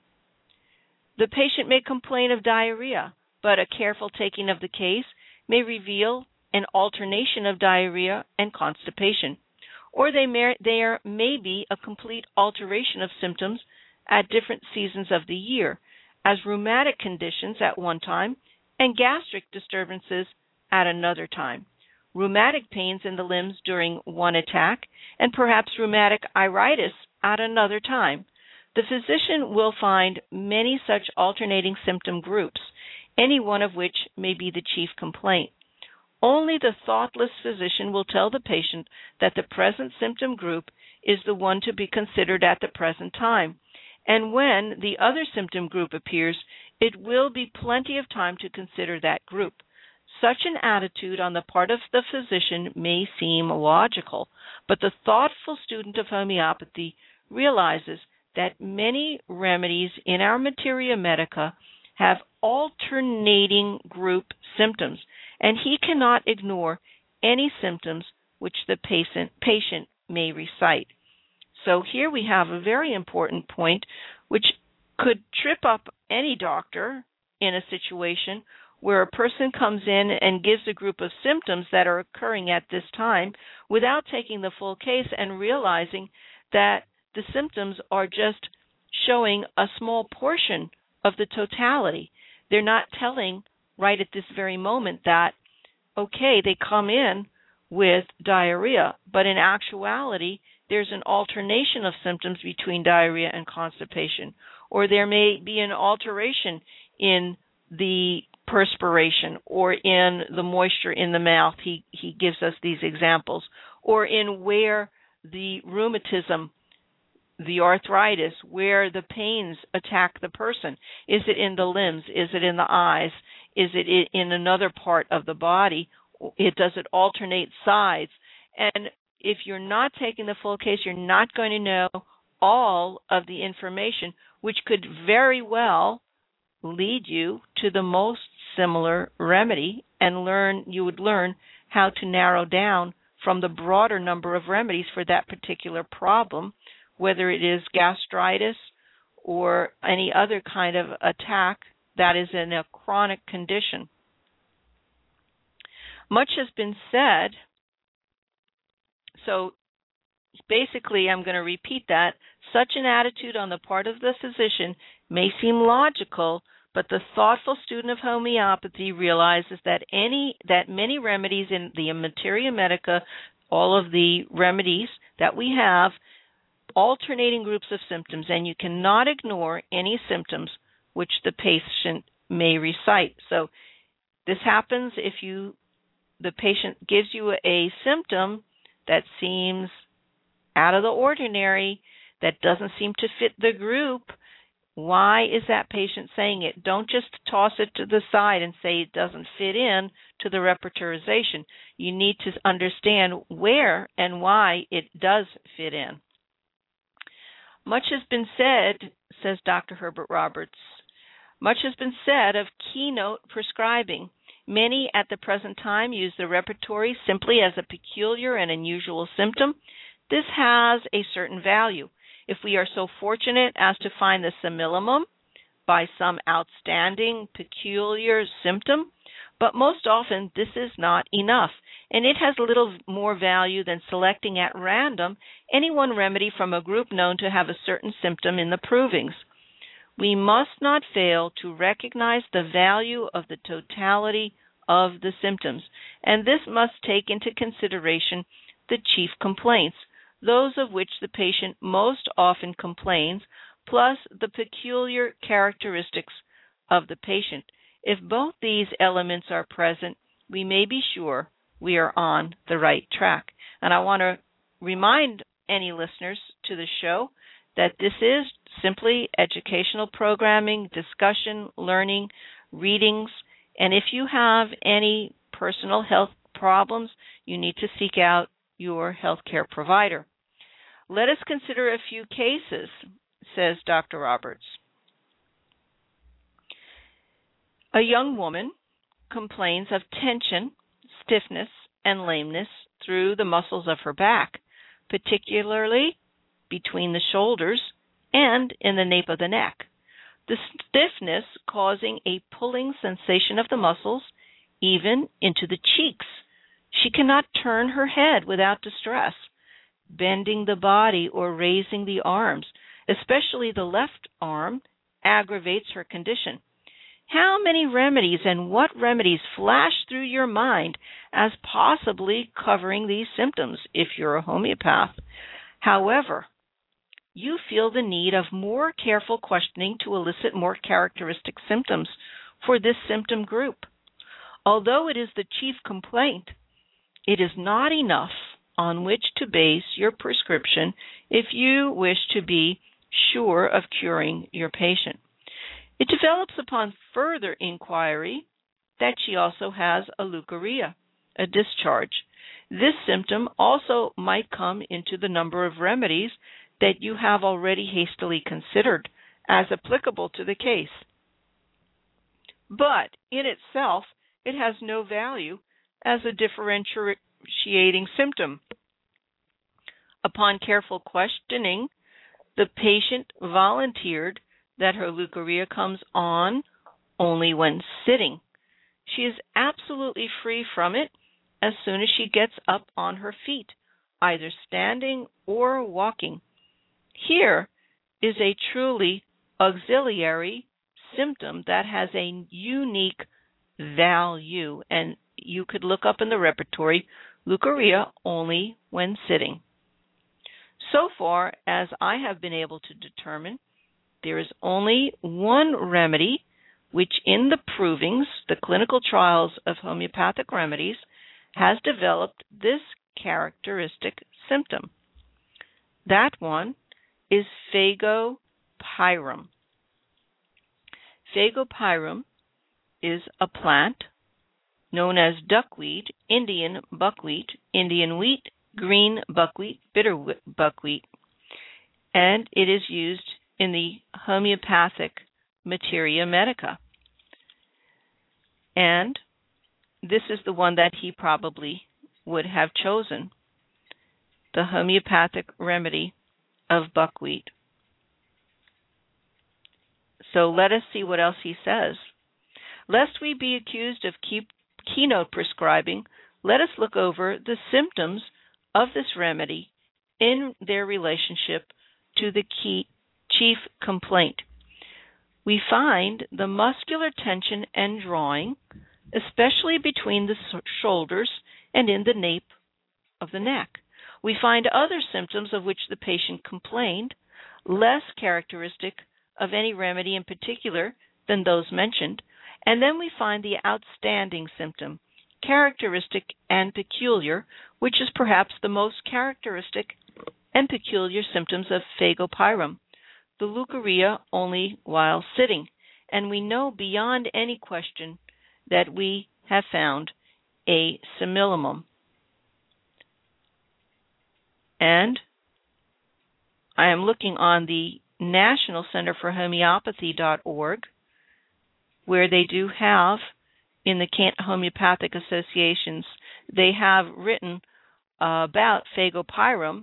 The patient may complain of diarrhea, but a careful taking of the case may reveal an alternation of diarrhea and constipation, or they may, there may be a complete alteration of symptoms at different seasons of the year, as rheumatic conditions at one time and gastric disturbances at another time, rheumatic pains in the limbs during one attack, and perhaps rheumatic iritis at another time. The physician will find many such alternating symptom groups, any one of which may be the chief complaint. Only the thoughtless physician will tell the patient that the present symptom group is the one to be considered at the present time, and when the other symptom group appears, it will be plenty of time to consider that group. Such an attitude on the part of the physician may seem logical, but the thoughtful student of homeopathy realizes that many remedies in our Materia Medica have alternating group symptoms, and he cannot ignore any symptoms which the patient, patient may recite. So here we have a very important point which could trip up any doctor in a situation where a person comes in and gives a group of symptoms that are occurring at this time without taking the full case and realizing that the symptoms are just showing a small portion of the totality. They're not telling right at this very moment that, okay, they come in with diarrhea, but in actuality, there's an alternation of symptoms between diarrhea and constipation, or there may be an alteration in the perspiration or in the moisture in the mouth. He, he gives us these examples, or in where the rheumatism, the arthritis, where the pains attack the person. Is it in the limbs? Is it in the eyes? Is it in another part of the body? It does it alternate sides? And if you're not taking the full case, you're not going to know all of the information, which could very well lead you to the most similar remedy, and learn you would learn how to narrow down from the broader number of remedies for that particular problem, whether it is gastritis or any other kind of attack that is in a chronic condition. Much has been said, so basically I'm going to repeat that. Such an attitude on the part of the physician may seem logical, but the thoughtful student of homeopathy realizes that any that many remedies in the Materia Medica, all of the remedies that we have, alternating groups of symptoms, and you cannot ignore any symptoms which the patient may recite. So this happens if you the patient gives you a symptom that seems out of the ordinary, that doesn't seem to fit the group. Why is that patient saying it? Don't just toss it to the side and say it doesn't fit in to the repertorization. You need to understand where and why it does fit in. Much has been said, says Doctor Herbert Roberts, much has been said of keynote prescribing. Many at the present time use the repertory simply as a peculiar and unusual symptom. This has a certain value. If we are so fortunate as to find the simillimum by some outstanding, peculiar symptom, but most often this is not enough, and it has little more value than selecting at random any one remedy from a group known to have a certain symptom in the provings. We must not fail to recognize the value of the totality of the symptoms, and this must take into consideration the chief complaints, those of which the patient most often complains, plus the peculiar characteristics of the patient. If both these elements are present, we may be sure we are on the right track. And I want to remind any listeners to the show that this is simply educational programming, discussion, learning, readings, and if you have any personal health problems, you need to seek out your healthcare provider. Let us consider a few cases, says Doctor Roberts. A young woman complains of tension, stiffness, and lameness through the muscles of her back, particularly between the shoulders and in the nape of the neck. The stiffness causing a pulling sensation of the muscles, even into the cheeks. She cannot turn her head without distress, bending the body or raising the arms, especially the left arm, aggravates her condition. How many remedies and what remedies flash through your mind as possibly covering these symptoms if you're a homeopath? However, you feel the need of more careful questioning to elicit more characteristic symptoms for this symptom group. Although it is the chief complaint, it is not enough on which to base your prescription if you wish to be sure of curing your patient. It develops upon further inquiry that she also has a leukorrhea, a discharge. This symptom also might come into the number of remedies that you have already hastily considered as applicable to the case. But in itself, it has no value as a differentiating symptom. Upon careful questioning, the patient volunteered that her leukorrhea comes on only when sitting. She is absolutely free from it as soon as she gets up on her feet, either standing or walking. Here is a truly auxiliary symptom that has a unique value, and you could look up in the repertory, leukorrhea only when sitting. So far as I have been able to determine, there is only one remedy which in the provings, the clinical trials of homeopathic remedies, has developed this characteristic symptom. That one is Fagopyrum. Fagopyrum is a plant known as duckweed, Indian buckwheat, Indian wheat, green buckwheat, bitter buckwheat, and it is used in the homeopathic materia medica. And this is the one that he probably would have chosen, the homeopathic remedy of buckwheat. So let us see what else he says. Lest we be accused of key, keynote prescribing, let us look over the symptoms of this remedy in their relationship to the key, chief complaint. We find the muscular tension and drawing, especially between the shoulders and in the nape of the neck. We find other symptoms of which the patient complained, less characteristic of any remedy in particular than those mentioned, and then we find the outstanding symptom, characteristic and peculiar, which is perhaps the most characteristic and peculiar symptoms of Fagopyrum, the leukorrhea only while sitting. And we know beyond any question that we have found a simillimum. And I am looking on the National Center for Homeopathy dot org, where they do have, in the Kent Homeopathic Associations, they have written uh, about Phagopyrum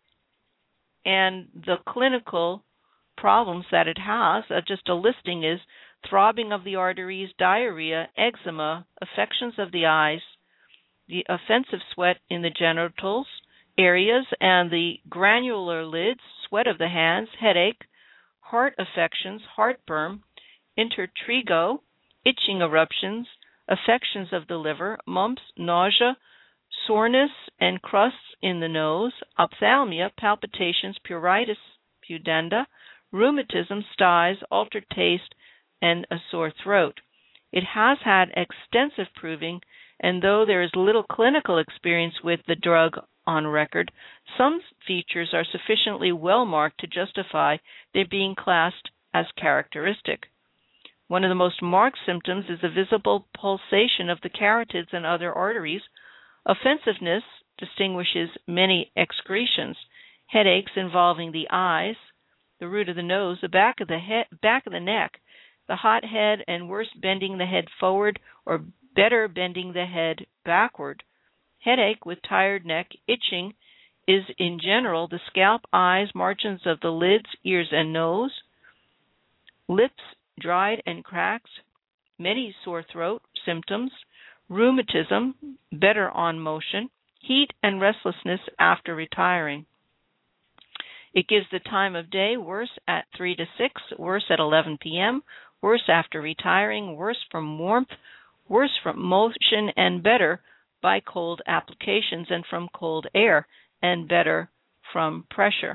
and the clinical problems that it has. Uh, just a listing is throbbing of the arteries, diarrhea, eczema, affections of the eyes, the offensive sweat in the genitals areas and the granular lids, sweat of the hands, headache, heart affections, heartburn, intertrigo, itching eruptions, affections of the liver, mumps, nausea, soreness and crusts in the nose, ophthalmia, palpitations, pruritus, pudenda, rheumatism, styes, altered taste, and a sore throat. It has had extensive proving, and though there is little clinical experience with the drug on record, some features are sufficiently well marked to justify their being classed as characteristic. One of the most marked symptoms is the visible pulsation of the carotids and other arteries. Offensiveness distinguishes many excretions, headaches involving the eyes, the root of the nose, the back of the head, back of the neck, the hot head, and worse, bending the head forward or better, bending the head backward. Headache with tired neck, itching is in general the scalp, eyes, margins of the lids, ears, and nose. Lips dried and cracked, many sore throat symptoms, rheumatism, better on motion, heat and restlessness after retiring. It gives the time of day, worse at three to six, worse at eleven p.m., worse after retiring, worse from warmth, worse from motion, and better by cold applications and from cold air, and better from pressure.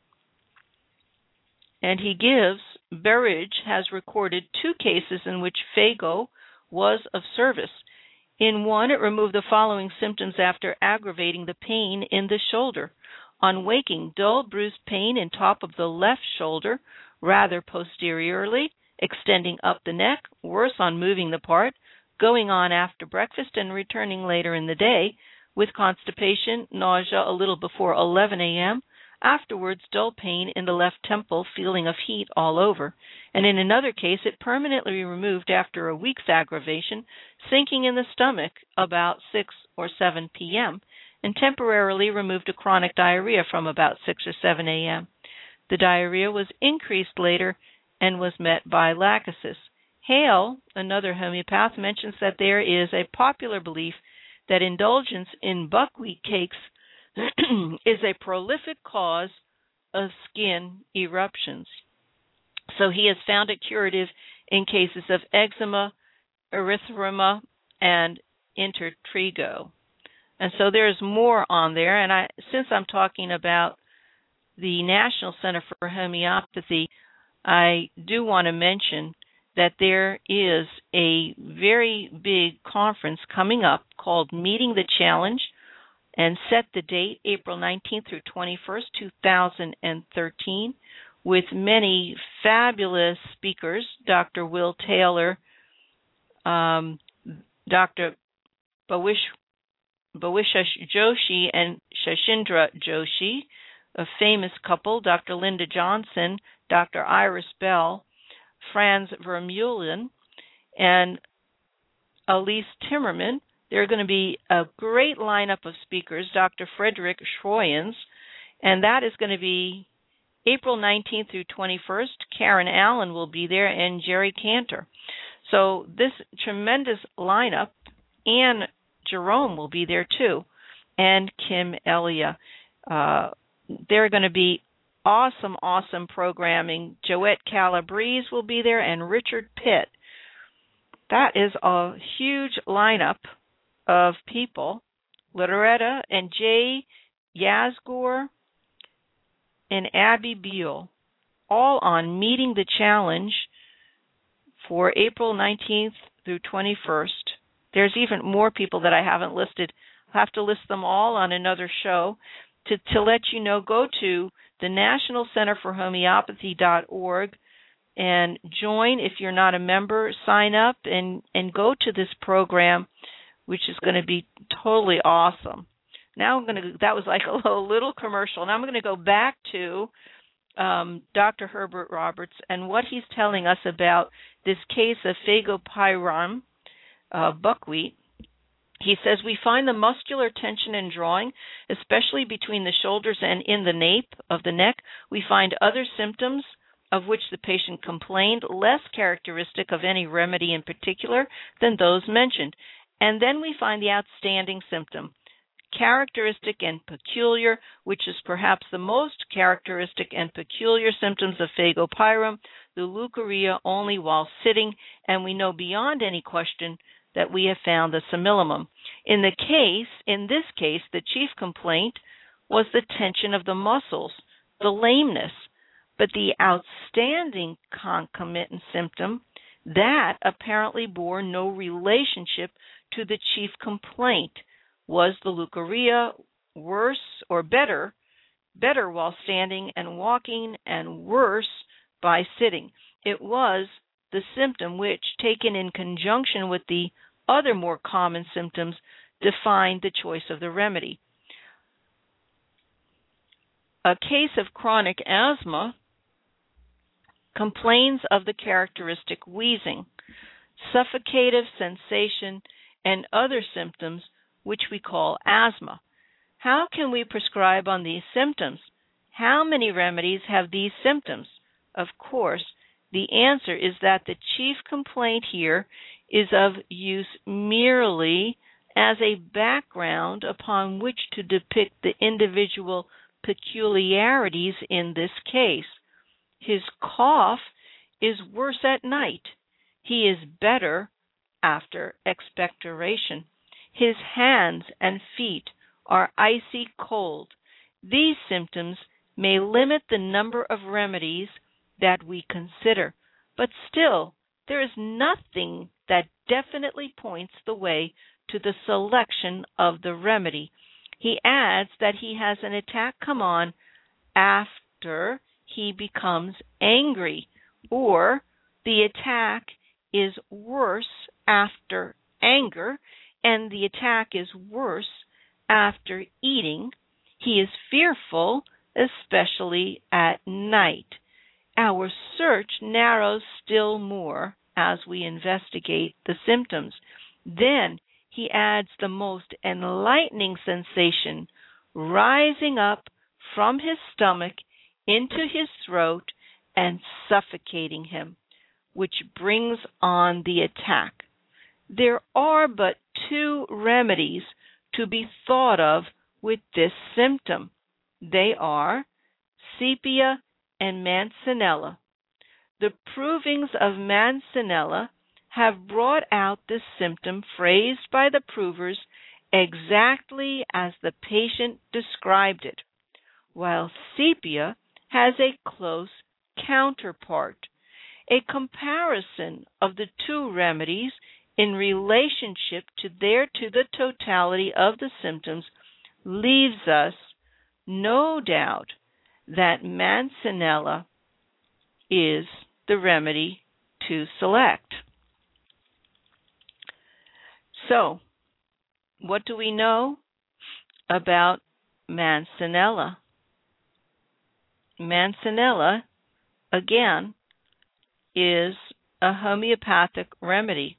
And he gives, Burridge has recorded two cases in which Phago was of service. In one, it removed the following symptoms after aggravating the pain in the shoulder. On waking, dull bruised pain in top of the left shoulder, rather posteriorly, extending up the neck, worse on moving the part, going on after breakfast and returning later in the day, with constipation, nausea a little before eleven a.m., afterwards dull pain in the left temple, feeling of heat all over, and in another case it permanently removed after a week's aggravation, sinking in the stomach about six or seven p.m., and temporarily removed a chronic diarrhea from about six or seven a.m. The diarrhea was increased later and was met by lachesis. Hale, another homeopath, mentions that there is a popular belief that indulgence in buckwheat cakes is a prolific cause of skin eruptions. So he has found it curative in cases of eczema, erythema, and intertrigo. And so there's more on there. And I, since I'm talking about the National Center for Homeopathy, I do want to mention that there is a very big conference coming up called Meeting the Challenge, and set the date April nineteenth through twenty-first, two thousand thirteen, with many fabulous speakers, Doctor Will Taylor, um, Doctor Bawish, Bawisha Joshi and Shashindra Joshi, a famous couple, Doctor Linda Johnson, Doctor Iris Bell, Franz Vermeulen, and Elise Timmerman. There are going to be a great lineup of speakers, Doctor Frederick Schroyens, and that is going to be April nineteenth through twenty-first. Karen Allen will be there, and Jerry Cantor. So this tremendous lineup, Anne Jerome will be there too, and Kim Elia. Uh, they're going to be awesome, awesome programming. Joette Calabrese will be there, and Richard Pitt. That is a huge lineup of people. Loretta and Jay Yasgur and Abby Beal, all on Meeting the Challenge for April nineteenth through twenty-first. There's even more people that I haven't listed. I'll have to list them all on another show. To, to let you know, go to the National Center for Homeopathy dot org, and join. If you're not a member, sign up and, and go to this program, which is going to be totally awesome. Now I'm going to, that was like a little, little commercial. Now I'm going to go back to um, Doctor Herbert Roberts and what he's telling us about this case of Phagopyrum, uh, buckwheat. He says, we find the muscular tension and drawing, especially between the shoulders and in the nape of the neck. We find other symptoms of which the patient complained, less characteristic of any remedy in particular than those mentioned. And then we find the outstanding symptom, characteristic and peculiar, which is perhaps the most characteristic and peculiar symptoms of Phagopyrum, the leukorrhea only while sitting, and we know beyond any question that we have found the simillimum. In the case, in this case, the chief complaint was the tension of the muscles, the lameness, but the outstanding concomitant symptom, that apparently bore no relationship to the chief complaint, was the leukorrhea, worse or better, better while standing and walking and worse by sitting. It was the symptom which, taken in conjunction with the other more common symptoms, defined the choice of the remedy. A case of chronic asthma complains of the characteristic wheezing, suffocative sensation, and other symptoms which we call asthma. How can we prescribe on these symptoms? How many remedies have these symptoms? Of course, the answer is that the chief complaint here is of use merely as a background upon which to depict the individual peculiarities in this case. His cough is worse at night. He is better after expectoration. His hands and feet are icy cold. These symptoms may limit the number of remedies that we consider, but still there is nothing that definitely points the way to the selection of the remedy. He adds that he has an attack come on after he becomes angry, or the attack is worse after anger, and the attack is worse after eating. He is fearful, especially at night. Our search narrows still more as we investigate the symptoms. Then he adds the most enlightening sensation rising up from his stomach into his throat and suffocating him, which brings on the attack. There are but two remedies to be thought of with this symptom. They are sepia and manzanella. The provings of manzanella have brought out this symptom phrased by the provers exactly as the patient described it, while sepia has a close counterpart. A comparison of the two remedies in relationship to their to the totality of the symptoms leaves us no doubt that manzanella is the remedy to select. So, what do we know about manzanella? Manzanella, again, is a homeopathic remedy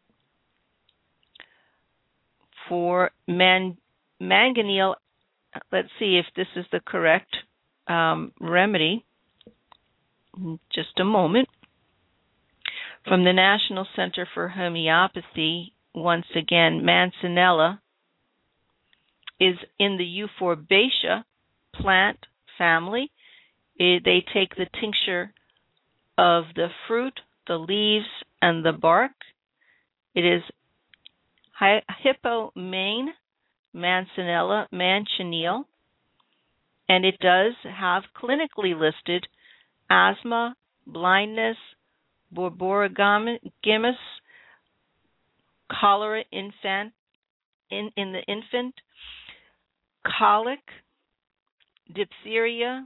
for man, manganial. Let's see if this is the correct um, remedy. Just a moment. From the National Center for Homeopathy, once again, manzanella is in the Euphorbacea plant family. It, they take the tincture of the fruit, the leaves, and the bark. It is Hippomane, manzanella, manchineel, and it does have clinically listed asthma, blindness, borborygmus, cholera infant, in, in the infant, colic, diphtheria,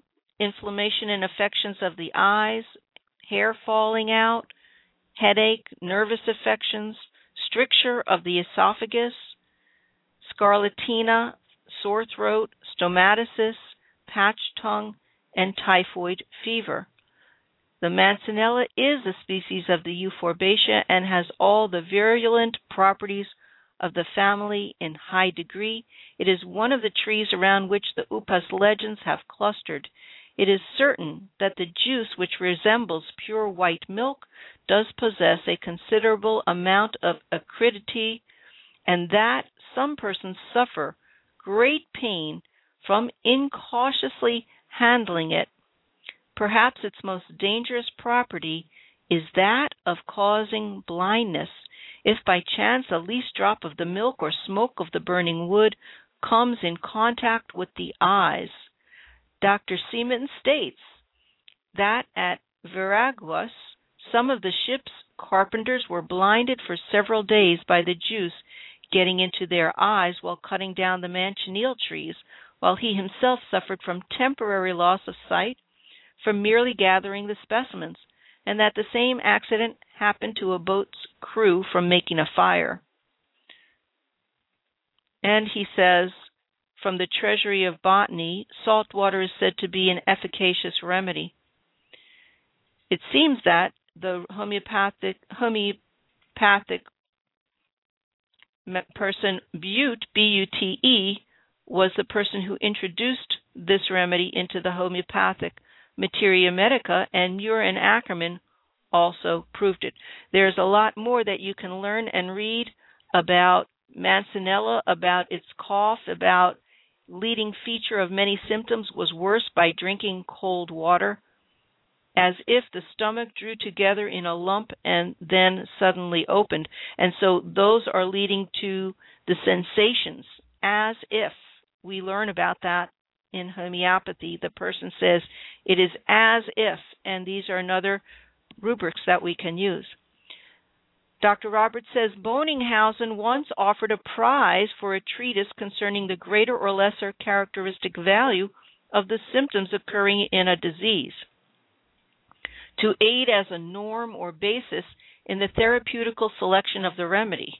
inflammation and affections of the eyes, hair falling out, headache, nervous affections, stricture of the esophagus, scarlatina, sore throat, stomatitis, patched tongue, and typhoid fever. The Manzanella is a species of the Euphorbacea and has all the virulent properties of the family in high degree. It is one of the trees around which the Upas legends have clustered. It is certain that the juice, which resembles pure white milk, does possess a considerable amount of acridity, and that some persons suffer great pain from incautiously handling it. Perhaps its most dangerous property is that of causing blindness, if by chance the least drop of the milk or smoke of the burning wood comes in contact with the eyes. Doctor Seaman states that at Veraguas, some of the ship's carpenters were blinded for several days by the juice getting into their eyes while cutting down the manchineel trees, while he himself suffered from temporary loss of sight from merely gathering the specimens, and that the same accident happened to a boat's crew from making a fire. And he says, from the Treasury of Botany, salt water is said to be an efficacious remedy. It seems that the homeopathic homeopathic person Bute, B U T E, was the person who introduced this remedy into the homeopathic Materia Medica, and Muir and Ackerman also proved it. There's a lot more that you can learn and read about Manzanella, about its cough, about leading feature of many symptoms was worse by drinking cold water, as if the stomach drew together in a lump and then suddenly opened. And so those are leading to the sensations, as if. We learn about that in homeopathy. The person says it is as if, and these are another rubrics that we can use. Doctor Roberts says Bonninghausen once offered a prize for a treatise concerning the greater or lesser characteristic value of the symptoms occurring in a disease, to aid as a norm or basis in the therapeutical selection of the remedy.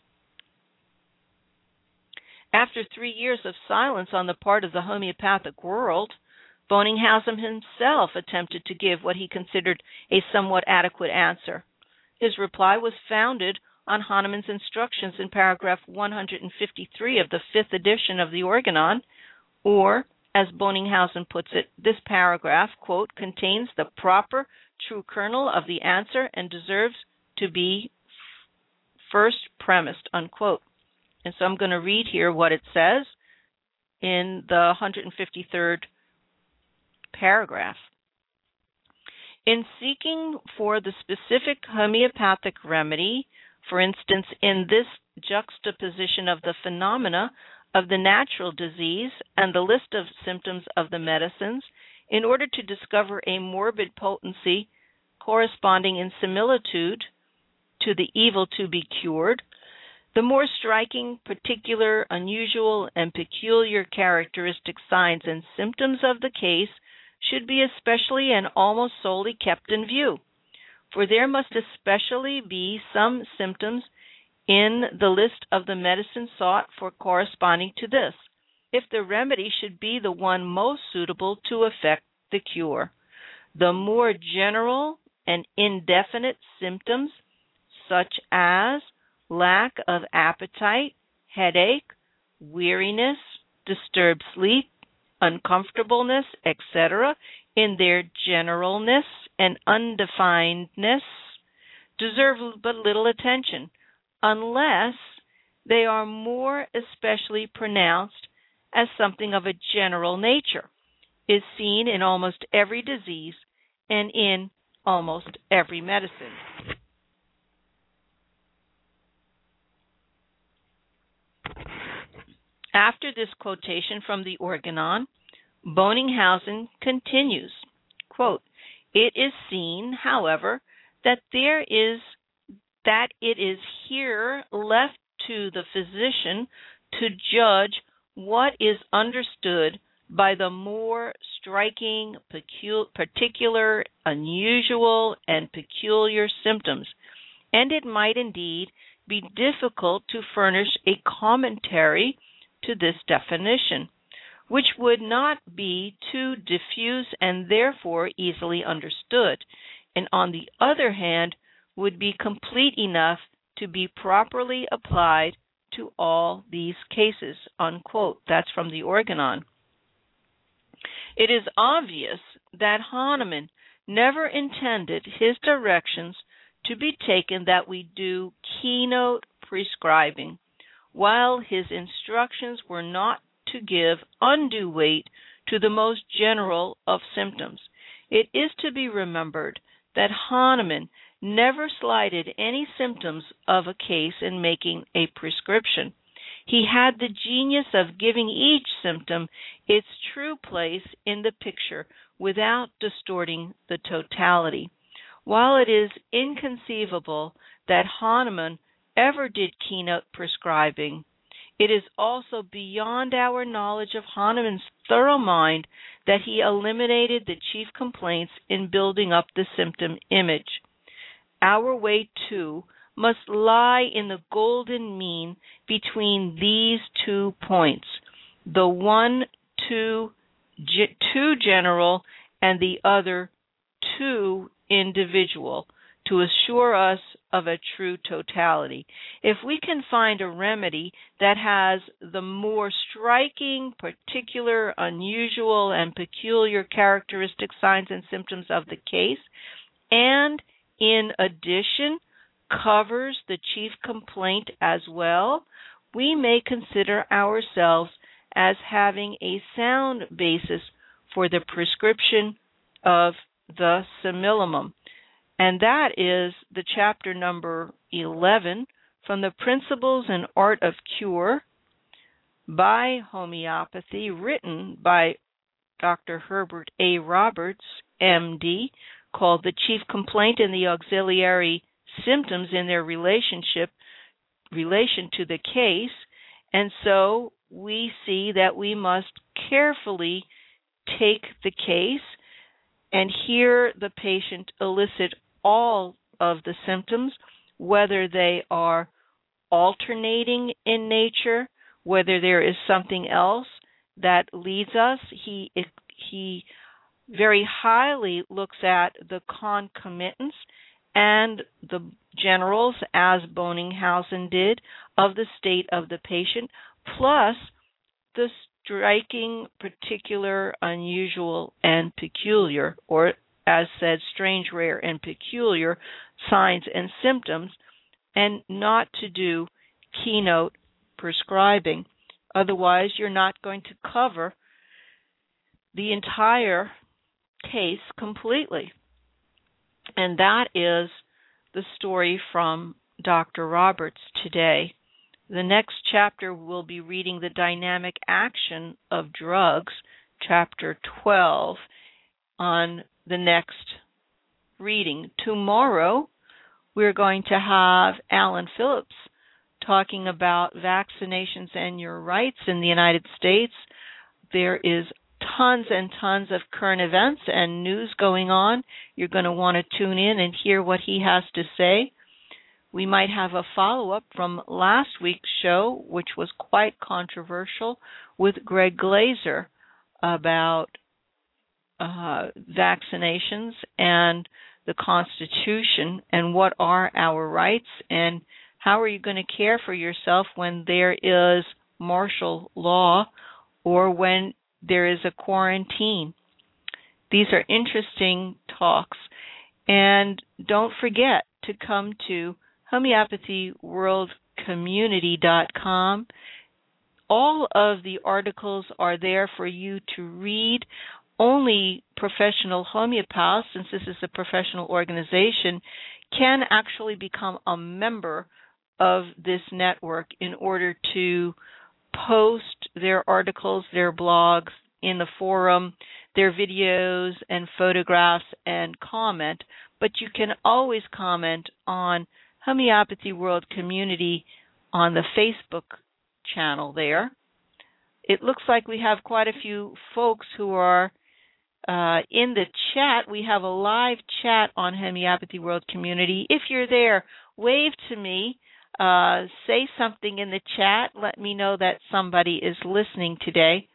After three years of silence on the part of the homeopathic world, Bonninghausen himself attempted to give what he considered a somewhat adequate answer. His reply was founded on Hahnemann's instructions in paragraph one hundred fifty-three of the fifth edition of the Organon, or, as Bonninghausen puts it, this paragraph, quote, contains the proper, true kernel of the answer and deserves to be first premised, unquote. And so I'm going to read here what it says in the one hundred fifty-third paragraph. In seeking for the specific homeopathic remedy, for instance, in this juxtaposition of the phenomena of the natural disease and the list of symptoms of the medicines, in order to discover a morbid potency corresponding in similitude to the evil to be cured, the more striking, particular, unusual, and peculiar characteristic signs and symptoms of the case should be especially and almost solely kept in view, for there must especially be some symptoms in the list of the medicine sought for corresponding to this, if the remedy should be the one most suitable to effect the cure. The more general and indefinite symptoms, such as lack of appetite, headache, weariness, disturbed sleep, uncomfortableness, et cetera, in their generalness and undefinedness, deserve but little attention, unless they are more especially pronounced as something of a general nature, is seen in almost every disease and in almost every medicine. After this quotation from the Organon, Bonninghausen continues, quote, it is seen, however, that there is that it is here left to the physician to judge what is understood by the more striking, pecul- particular, unusual, and peculiar symptoms, and it might indeed be difficult to furnish a commentary to this definition, which would not be too diffuse and therefore easily understood, and on the other hand would be complete enough to be properly applied to all these cases, unquote. That's from the Organon. It is obvious that Hahnemann never intended his directions to be taken that we do keynote prescribing, while his instructions were not to give undue weight to the most general of symptoms. It is to be remembered that Hahnemann never slighted any symptoms of a case in making a prescription. He had the genius of giving each symptom its true place in the picture without distorting the totality. While it is inconceivable that Hahnemann ever did keynote prescribing, it is also beyond our knowledge of Hahnemann's thorough mind that he eliminated the chief complaints in building up the symptom image. Our way, too, must lie in the golden mean between these two points, the one too, too general and the other too individual, to assure us of a true totality. If we can find a remedy that has the more striking, particular, unusual, and peculiar characteristic signs and symptoms of the case, and in addition covers the chief complaint as well, we may consider ourselves as having a sound basis for the prescription of the simillimum. And that is the chapter number eleven from the Principles and Art of Cure by Homeopathy, written by Doctor Herbert A. Roberts, M D, called The Chief Complaint and the Auxiliary Symptoms in Their Relationship relation to the Case. And so we see that we must carefully take the case and hear the patient elicit all of the symptoms, whether they are alternating in nature, whether there is something else that leads us. He he very highly looks at the concomitants and the generals, as Bonninghausen did, of the state of the patient, plus the striking, particular, unusual, and peculiar, or as said, strange, rare, and peculiar signs and symptoms, and not to do keynote prescribing. Otherwise, you're not going to cover the entire case completely. And that is the story from Doctor Roberts today. The next chapter we'll be reading The Dynamic Action of Drugs, chapter twelve, on the next reading. Tomorrow, we're going to have Alan Phillips talking about vaccinations and your rights in the United States. There is tons and tons of current events and news going on. You're going to want to tune in and hear what he has to say. We might have a follow-up from last week's show, which was quite controversial, with Greg Glazer about uh, vaccinations and the Constitution and what are our rights and how are you going to care for yourself when there is martial law or when there is a quarantine. These are interesting talks. And don't forget to come to homeopathy world community dot com. All of the articles are there for you to read. Only professional homeopaths, since this is a professional organization, can actually become a member of this network in order to post their articles, their blogs in the forum, their videos and photographs, and comment. But you can always comment on Homeopathy World Community on the Facebook channel there. it looks like we have quite a few folks who are uh, in the chat. We have a live chat on Homeopathy World Community. If you're there, wave to me. Uh, say something in the chat. Let me know that somebody is listening today.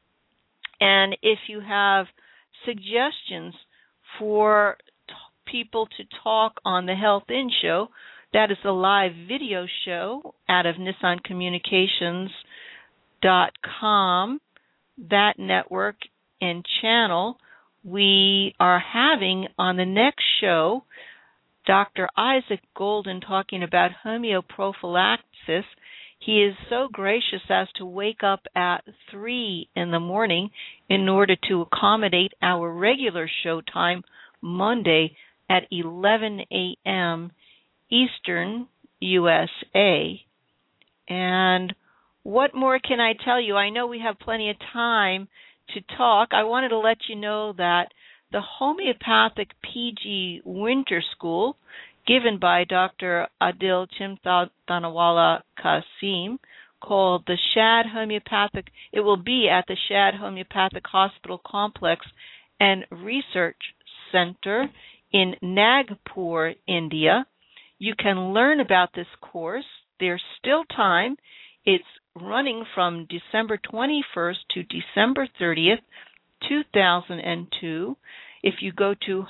And if you have suggestions for t- people to talk on the Health In Show, that is a live video show out of Nissan Communications dot com, that network and channel. We are having on the next show Doctor Isaac Golden talking about homeoprophylaxis. He is so gracious as to wake up at three in the morning in order to accommodate our regular show time Monday at eleven a.m. Eastern U S A. And what more can I tell you? I know we have plenty of time to talk. I wanted to let you know that the Homeopathic P G Winter School, given by Doctor Adil Chimthanawala Kasim, called the Shad Homeopathic, it will be at the Shad Homeopathic Hospital Complex and Research Center in Nagpur, India. You can learn about this course. There's still time. It's running from December twenty-first to December thirtieth, two thousand two. If you go to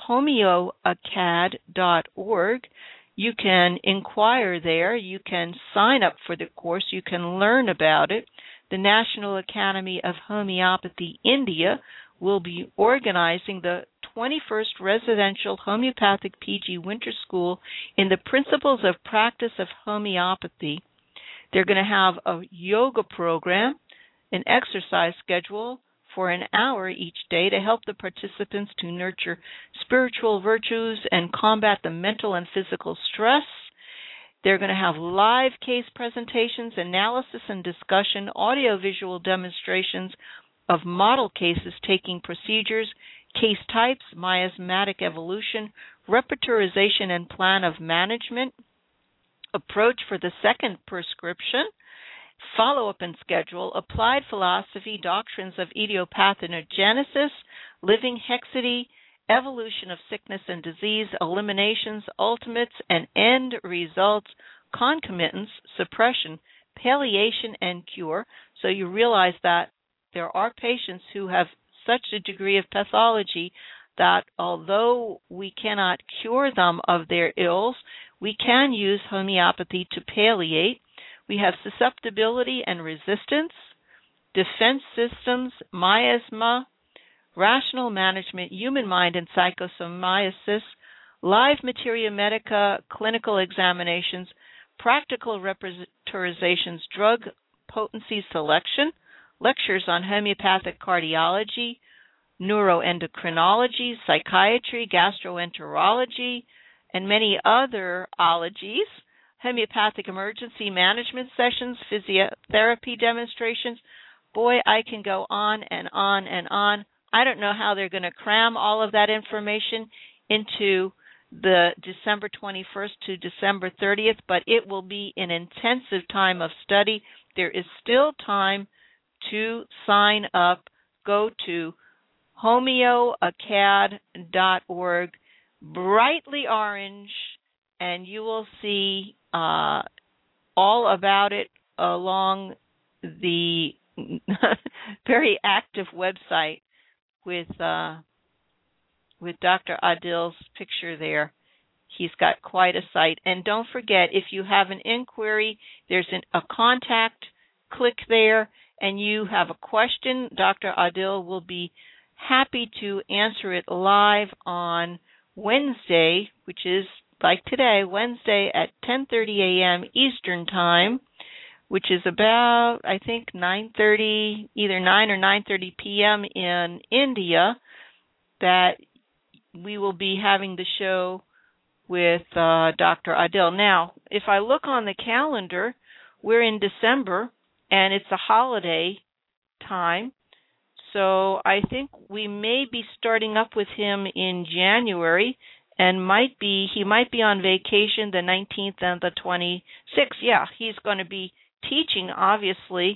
homeoacad dot org, you can inquire there. You can sign up for the course. You can learn about it. The National Academy of Homeopathy India will be organizing the twenty-first Residential Homeopathic P G Winter School in the Principles of Practice of Homeopathy. They're going to have a yoga program, an exercise schedule for an hour each day to help the participants to nurture spiritual virtues and combat the mental and physical stress. They're going to have live case presentations, analysis and discussion, audio-visual demonstrations of model cases taking procedures, case types, miasmatic evolution, repertorization and plan of management, approach for the second prescription, follow-up and schedule, applied philosophy, doctrines of idiopathogenesis, living hexity, evolution of sickness and disease, eliminations, ultimates and end results, concomitants, suppression, palliation, and cure. So you realize that there are patients who have such a degree of pathology that although we cannot cure them of their ills, we can use homeopathy to palliate. We have susceptibility and resistance, defense systems, miasma, rational management, human mind and psychosomiasis, live materia medica, clinical examinations, practical repertorizations, drug potency selection, lectures on homeopathic cardiology, neuroendocrinology, psychiatry, gastroenterology, and many other ologies, homeopathic emergency management sessions, physiotherapy demonstrations. Boy, I can go on and on and on. I don't know how they're going to cram all of that information into the December twenty-first to December thirtieth, but it will be an intensive time of study. There is still time to sign up. Go to homeoacad dot org, brightly orange, and you will see uh, all about it along the very active website with uh, with Doctor Adil's picture there. He's got quite a site. And don't forget, if you have an inquiry, there's an, a contact. Click there, and you have a question. Doctor Adil will be happy to answer it live on Wednesday, which is like today, Wednesday at ten thirty a.m. Eastern Time, which is about, I think, nine thirty, either nine or nine thirty p.m. in India, that we will be having the show with uh, Doctor Adil. Now, if I look on the calendar, we're in December, and it's a holiday time, so I think we may be starting up with him in January, and might be he might be on vacation the nineteenth and the twenty-sixth. Yeah, he's going to be teaching, obviously,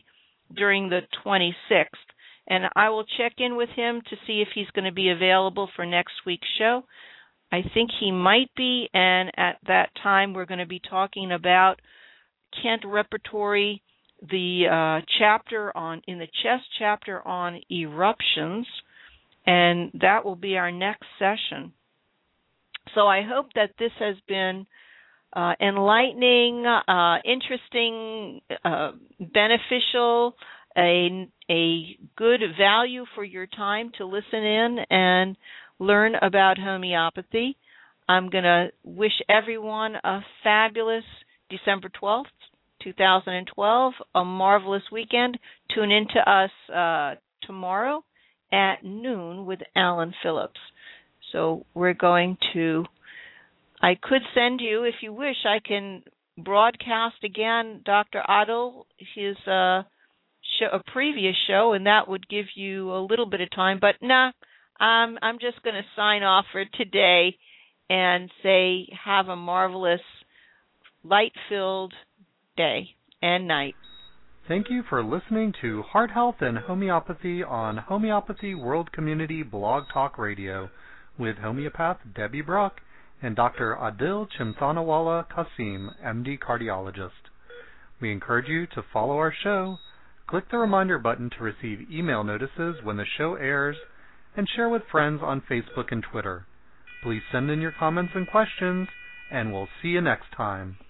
during the twenty-sixth. And I will check in with him to see if he's going to be available for next week's show. I think he might be, and at that time we're going to be talking about Kent Repertory, the uh, chapter on in the chess chapter on eruptions, and that will be our next session. So I hope that this has been uh, enlightening, uh, interesting, uh, beneficial, a a good value for your time to listen in and learn about homeopathy. I'm going to wish everyone a fabulous December twelfth, two thousand twelve, a marvelous weekend. Tune in to us uh, tomorrow at noon with Alan Phillips. So we're going to, I could send you, if you wish, I can broadcast again Doctor Adil, his uh, show, a previous show, and that would give you a little bit of time. But nah, um, I'm just going to sign off for today and say have a marvelous, light-filled day and night. Thank you for listening to Heart Health and Homeopathy on Homeopathy World Community Blog Talk Radio with homeopath Debbie Brock and Doctor Adil Chimthanawala Kasim, M D Cardiologist. We encourage you to follow our show, click the reminder button to receive email notices when the show airs, and share with friends on Facebook and Twitter. Please send in your comments and questions, and we'll see you next time.